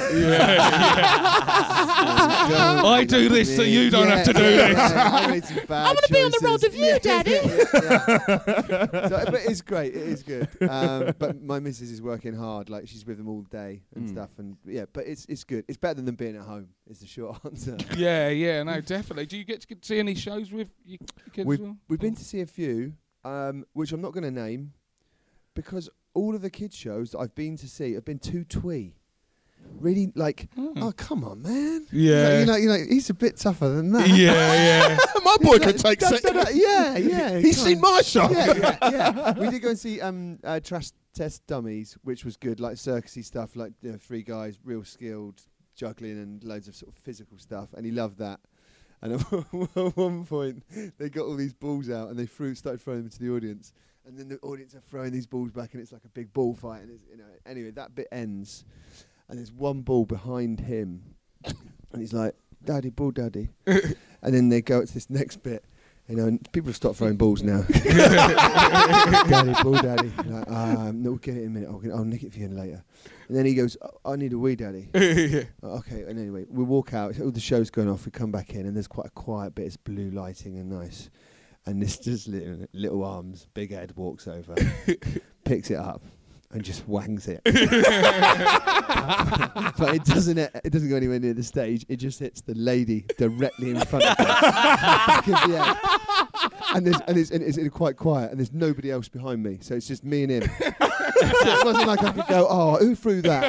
I do this so you don't have to do this. I want to be on the road with you, Daddy. But it's great. It is good. But my missus is working hard. Like, she's with them all day and stuff. And yeah, but it's good. It's better than being at home, is the short answer. Yeah, no, definitely. Do you get to see any shows with your kids as well? We've been to see a few, which I'm not going to name, because all of the kids' shows that I've been to see have been too twee. Really, like, oh, come on, man. Yeah. You know, he's a bit tougher than that. Yeah. My boy could take Yeah. He's seen my show. Yeah. We did go and see Trash Test Dummies, which was good, like circusy stuff, like 3 guys, real skilled, juggling and loads of sort of physical stuff, and he loved that. And at one point, they got all these balls out, and they started throwing them into the audience. And then the audience are throwing these balls back, and it's like a big ball fight. And anyway, that bit ends, and there's one ball behind him, and he's like, "Daddy, ball, daddy." And then they go to this next bit. And people have stopped throwing balls now. Daddy, ball, daddy. Like, no, we'll get it in a minute. I'll nick it for you later. And then he goes, I need a wee, daddy. Okay, and anyway, we walk out. All the show's going off. We come back in, and there's quite a quiet bit. It's blue lighting and nice. And this just little arms, big head walks over, picks it up, and just wangs it. But it doesn't go anywhere near the stage. It just hits the lady directly in front of her. Back of the head. And it's quite quiet, and there's nobody else behind me, so it's just me and him. So it wasn't like I could go, "Oh, who threw that?"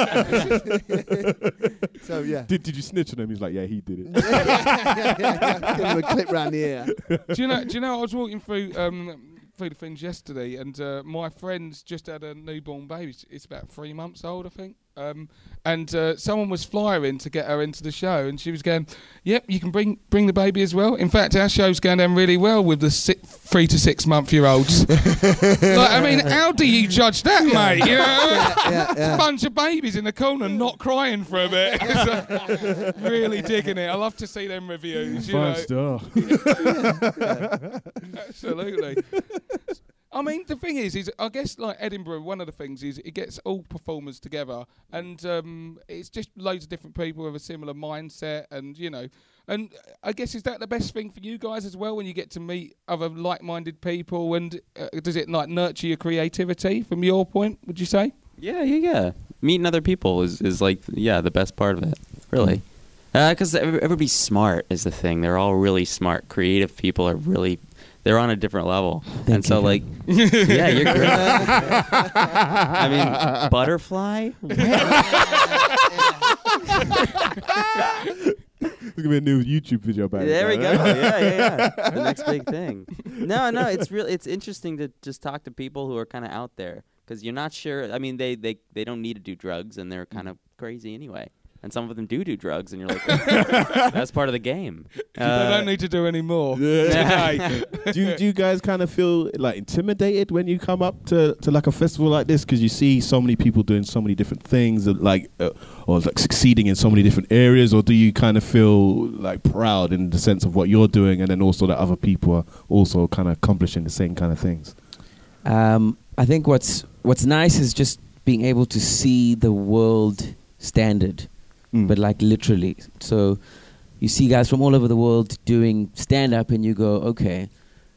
So yeah. Did you snitch on him? He's like, "Yeah, he did it." Yeah. Give him a clip round the ear. Do you know? I was walking through the things yesterday, and my friend's just had a newborn baby. It's about 3 months old, I think. And someone was flying to get her into the show, and she was going, "Yep, you can bring the baby as well. In fact, our show's going down really well with the 3 to 6 month year olds." Like, I mean, how do you judge that, mate? You know, a bunch of babies in the corner not crying for a bit. Really digging it. I love to see them reviews. Five star. Absolutely. I mean, the thing is I guess like Edinburgh, one of the things is it gets all performers together, and it's just loads of different people with a similar mindset, and and I guess is that the best thing for you guys as well when you get to meet other like-minded people, and does it like nurture your creativity from your point? Would you say? Yeah. Meeting other people is like the best part of it, really. Because everybody's smart is the thing. They're all really smart. Creative people are really. They're on a different level. And so, like, yeah, you're great. I mean, butterfly? There's going to be a new YouTube video about it. There we go. Yeah. The next big thing. No, it's interesting to just talk to people who are kind of out there. Because you're not sure. I mean, they don't need to do drugs, and they're kind of crazy anyway. And some of them do drugs, and you're like, that's part of the game. They don't need to do any more. Do you guys kind of feel like intimidated when you come up to like a festival like this, because you see so many people doing so many different things, or like succeeding in so many different areas, or do you kind of feel like proud in the sense of what you're doing, and then also that other people are also kind of accomplishing the same kind of things? I think what's nice is just being able to see the world standard. But like literally. So you see guys from all over the world doing stand-up, and you go, okay,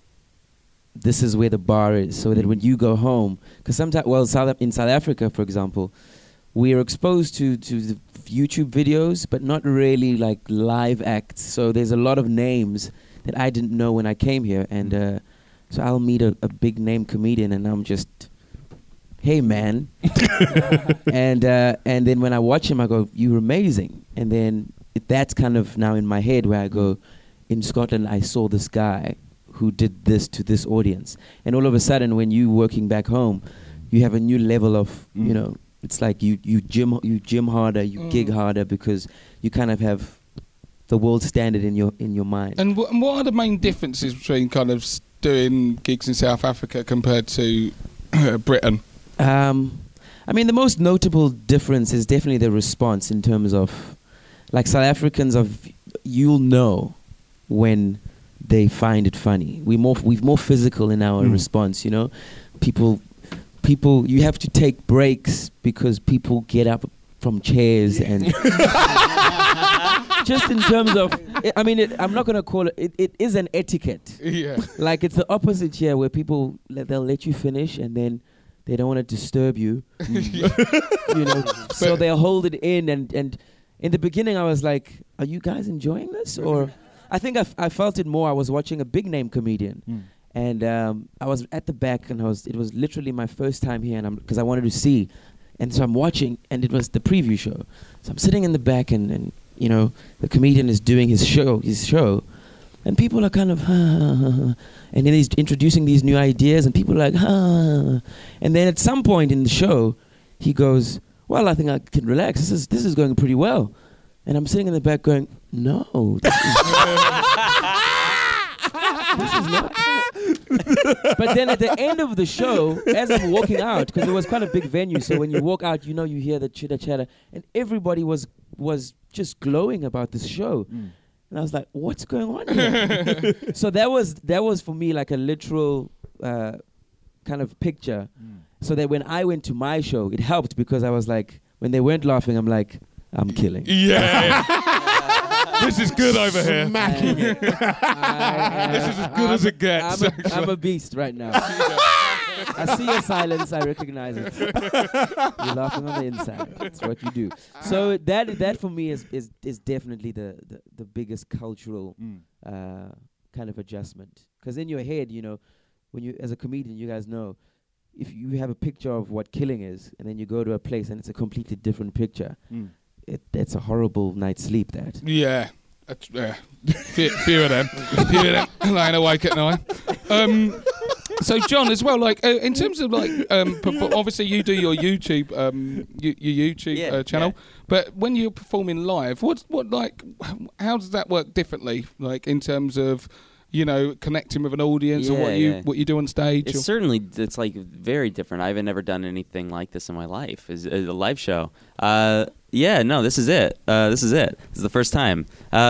this is where the bar is. So that when you go home, because sometimes, in South Africa, for example, we are exposed to the YouTube videos, but not really like live acts. So there's a lot of names that I didn't know when I came here. And so I'll meet a big name comedian, and I'm just... hey man, and then when I watch him, I go, "You're amazing." And then that's kind of now in my head where I go, in Scotland, I saw this guy who did this to this audience, and all of a sudden, when you working back home, you have a new level of it's like you gym harder, you gig harder, because you kind of have the world standard in your mind. And what are the main differences between kind of doing gigs in South Africa compared to Britain? I mean, the most notable difference is definitely the response in terms of, like, South Africans you'll know when they find it funny. We're more physical in our response, People, you have to take breaks because people get up from chairs and just in terms of, I'm not going to call it, it is an etiquette. Yeah. Like, it's the opposite here where people, they'll let you finish, and then they don't want to disturb you, so they'll hold it in. And in the beginning, I was like, "Are you guys enjoying this?" Or I think I felt it more. I was watching a big name comedian, and I was at the back, and it was literally my first time here, and because I wanted to see, and so I'm watching, and it was the preview show. So I'm sitting in the back, and the comedian is doing his show. And people are kind of, and then he's introducing these new ideas, and people are like, and then at some point in the show, he goes, well, I think I can relax. This is going pretty well. And I'm sitting in the back going, no. This is not. But then at the end of the show, as I'm walking out, because it was quite a big venue, so when you walk out, you hear the chitter chatter, and everybody was just glowing about this show. And I was like, what's going on here? So that was for me like a literal kind of picture. So that when I went to my show, it helped because I was like, when they weren't laughing, I'm like, I'm killing. Yeah. This is good over here. Smacking it. This is as good as it gets. I'm a beast right now. I see your silence. I recognize it. You're laughing on the inside. That's what you do. So that for me is definitely the biggest cultural kind of adjustment. Because in your head, when you as a comedian, you guys know, if you have a picture of what killing is, and then you go to a place and it's a completely different picture, that's a horrible night's sleep. That. Yeah. Few of them. Lying awake at night. So John, as well, like in terms of like, obviously you do your YouTube, channel, but when you're performing live, how does that work differently? Like in terms of, connecting with an audience, or what you do on stage? It's like very different. I've never done anything like this in my life. Is a live show. This is it. This is the first time.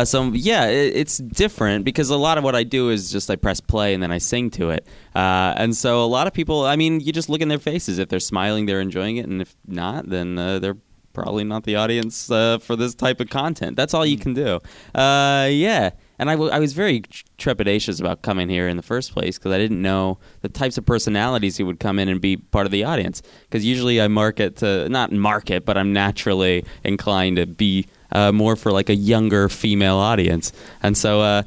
It's different because a lot of what I do is just I press play and then I sing to it. And so a lot of people, you just look in their faces. If they're smiling, they're enjoying it, and if not, then they're probably not the audience for this type of content. That's all you can do. And I was very trepidatious about coming here in the first place because I didn't know the types of personalities who would come in and be part of the audience. Because usually I but I'm naturally Oh, inclined to be more for like a younger female audience. And so,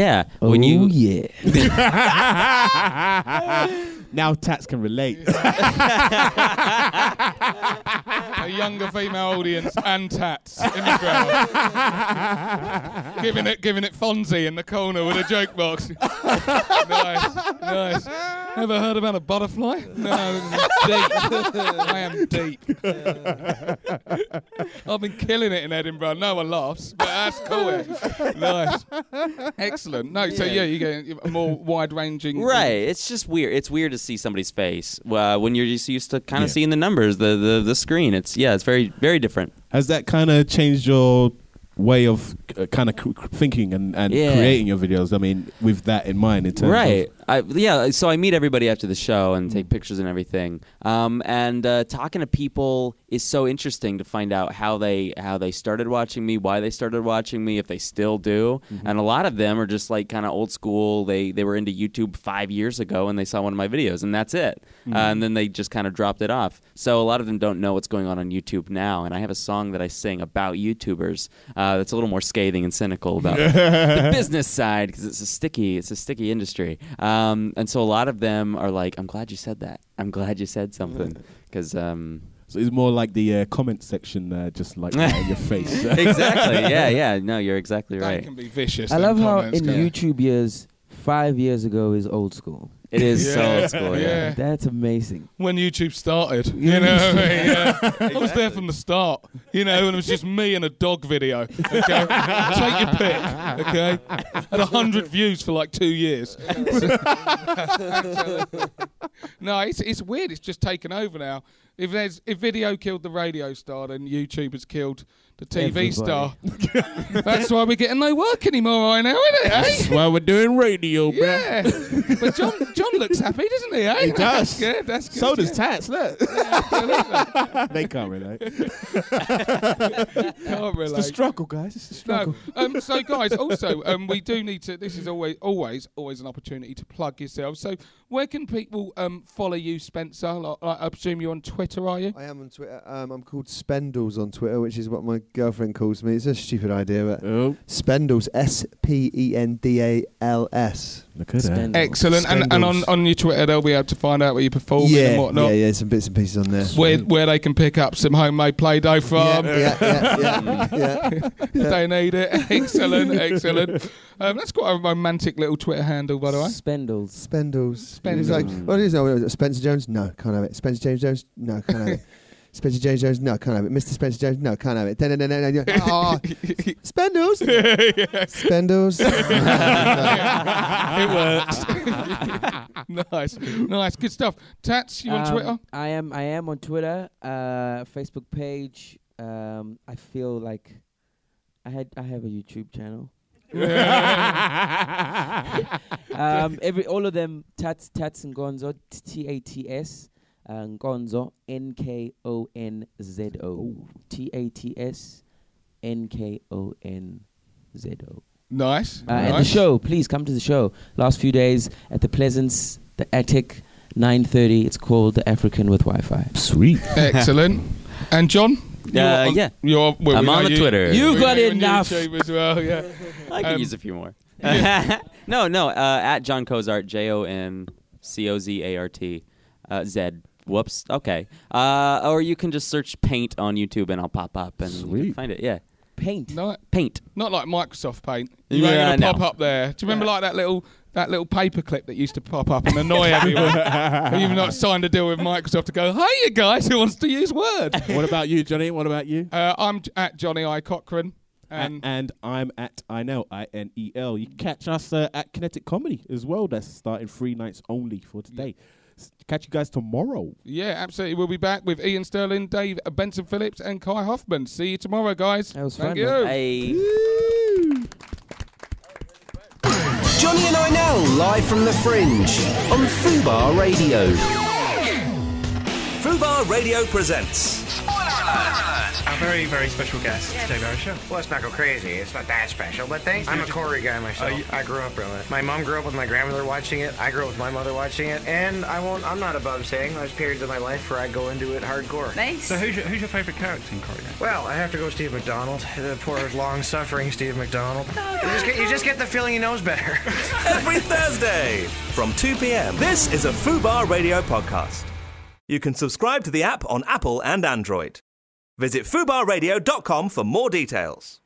Now Tats can relate. A younger female audience and Tats in the crowd. giving it Fonzie in the corner with a joke box. Nice. Ever heard about a butterfly? No, deep. I am deep. I've been killing it in Edinburgh. No one laughs, but that's cool. Nice. Excellent. No, so you get a more wide-ranging... Right. It's just weird. It's weird to see somebody's face when you're just used to kind of seeing the numbers, the screen. It's very, very different. Has that kind of changed your way of kind of thinking and creating your videos? I mean, with that in mind, in terms of... So I meet everybody after the show and take pictures and everything. And talking to people is so interesting to find out how they started watching me, why they started watching me, if they still do. And a lot of them are just like kind of old school. They were into YouTube 5 years ago and they saw one of my videos and that's it. And then they just kind of dropped it off. So a lot of them don't know what's going on YouTube now. And I have a song that I sing about YouTubers that's a little more scathing and cynical about the business side because it's a sticky industry. And so a lot of them are like, I'm glad you said that. I'm glad you said something. Because... So it's more like the comment section, just like right in your face. Exactly. Yeah. No, you're exactly right. That can be vicious. I love how in YouTube years, 5 years ago is old school. It is so old school, yeah. That's amazing. When YouTube started, I was there from the start, and it was just me and a dog video, okay? Take your pick, okay? Had 100 views for like 2 years. No, it's weird. It's just taken over now. If video killed the radio star, then YouTube has killed the TV star. That's why we're getting no work anymore right now, isn't it? That's why we're doing radio, bro. Yeah. But John looks happy, doesn't he? Eh? He does. That's good. So does Tats, look. Yeah, they can't relate. Can't relate. It's the struggle, guys. It's the struggle. No. So, guys, also, we do need to... This is always an opportunity to plug yourself. So, where can people follow you, Spencer? I presume you're on Twitter, are you? I am on Twitter. I'm called Spendles on Twitter, which is what my girlfriend calls me. It's a stupid idea, but Spendles, Spendals. Look at that. Excellent. And on your Twitter, they'll be able to find out where you perform and whatnot. Yeah, some bits and pieces on there. Where they can pick up some homemade Play-Doh from. Yeah. They need it. Excellent. That's quite a romantic little Twitter handle, by the way. Spendles. He's like, what is it? Spencer Jones? No, can't have it. Spencer James Jones? No, can't have it. Spencer James Jones, no, can't have it. Mr. Spencer Jones, no, can't have it. Oh, Spendles. Spendles. It works. Nice, good stuff. Tats, you on Twitter? I am on Twitter, Facebook page. I feel like I have a YouTube channel. All of them, Tats and Gonzo, TATS, Gonzo, NKONZO, TATS, NKONZO. Nice. And the show, please come to the show. Last few days at the Pleasance, the Attic, 9:30. It's called The African with Wi-Fi. Sweet. Excellent. And John? Yeah. I'm on the Twitter. You got enough. YouTube as well, yeah. I could use a few more. No. At John Cozart, JONCOZART, Z. Whoops. Okay. Or you can just search Paint on YouTube and I'll pop up and you can find it. Yeah. Paint. Paint. Not like Microsoft Paint. You ain't gonna pop up there. Do you remember like that little paper clip that used to pop up and annoy everyone? You've not signed a deal with Microsoft to go, hey, you guys, who wants to use Word? What about you, Johnny? What about you? I'm at Johnny I. Cochran. And I'm at Inel, INEL. You can catch us at Kinetic Comedy as well. That's starting 3 nights only for today. Catch you guys tomorrow. Yeah, absolutely. We'll be back with Ian Sterling, Dave Benson Phillips, and Kai Hoffman. See you tomorrow, guys. That was Thank fun. you. Hey. Johnny and I Know, live from the Fringe on Fubar Radio. Fubar Radio presents. Our very, very special guest, Dave Barishaw. Well, let's not go crazy. It's not that special, but thanks. I'm a Corey guy myself. I grew up on it. My mom grew up with my grandmother watching it. I grew up with my mother watching it. And I'm not above saying there's periods of my life where I go into it hardcore. Nice. So who's your favourite character in Corey? Well, I have to go Steve McDonald. The poor, long-suffering Steve McDonald. You just get the feeling he knows better. Every Thursday from 2 p.m. This is a Fubar Radio podcast. You can subscribe to the app on Apple and Android. Visit FubarRadio.com for more details.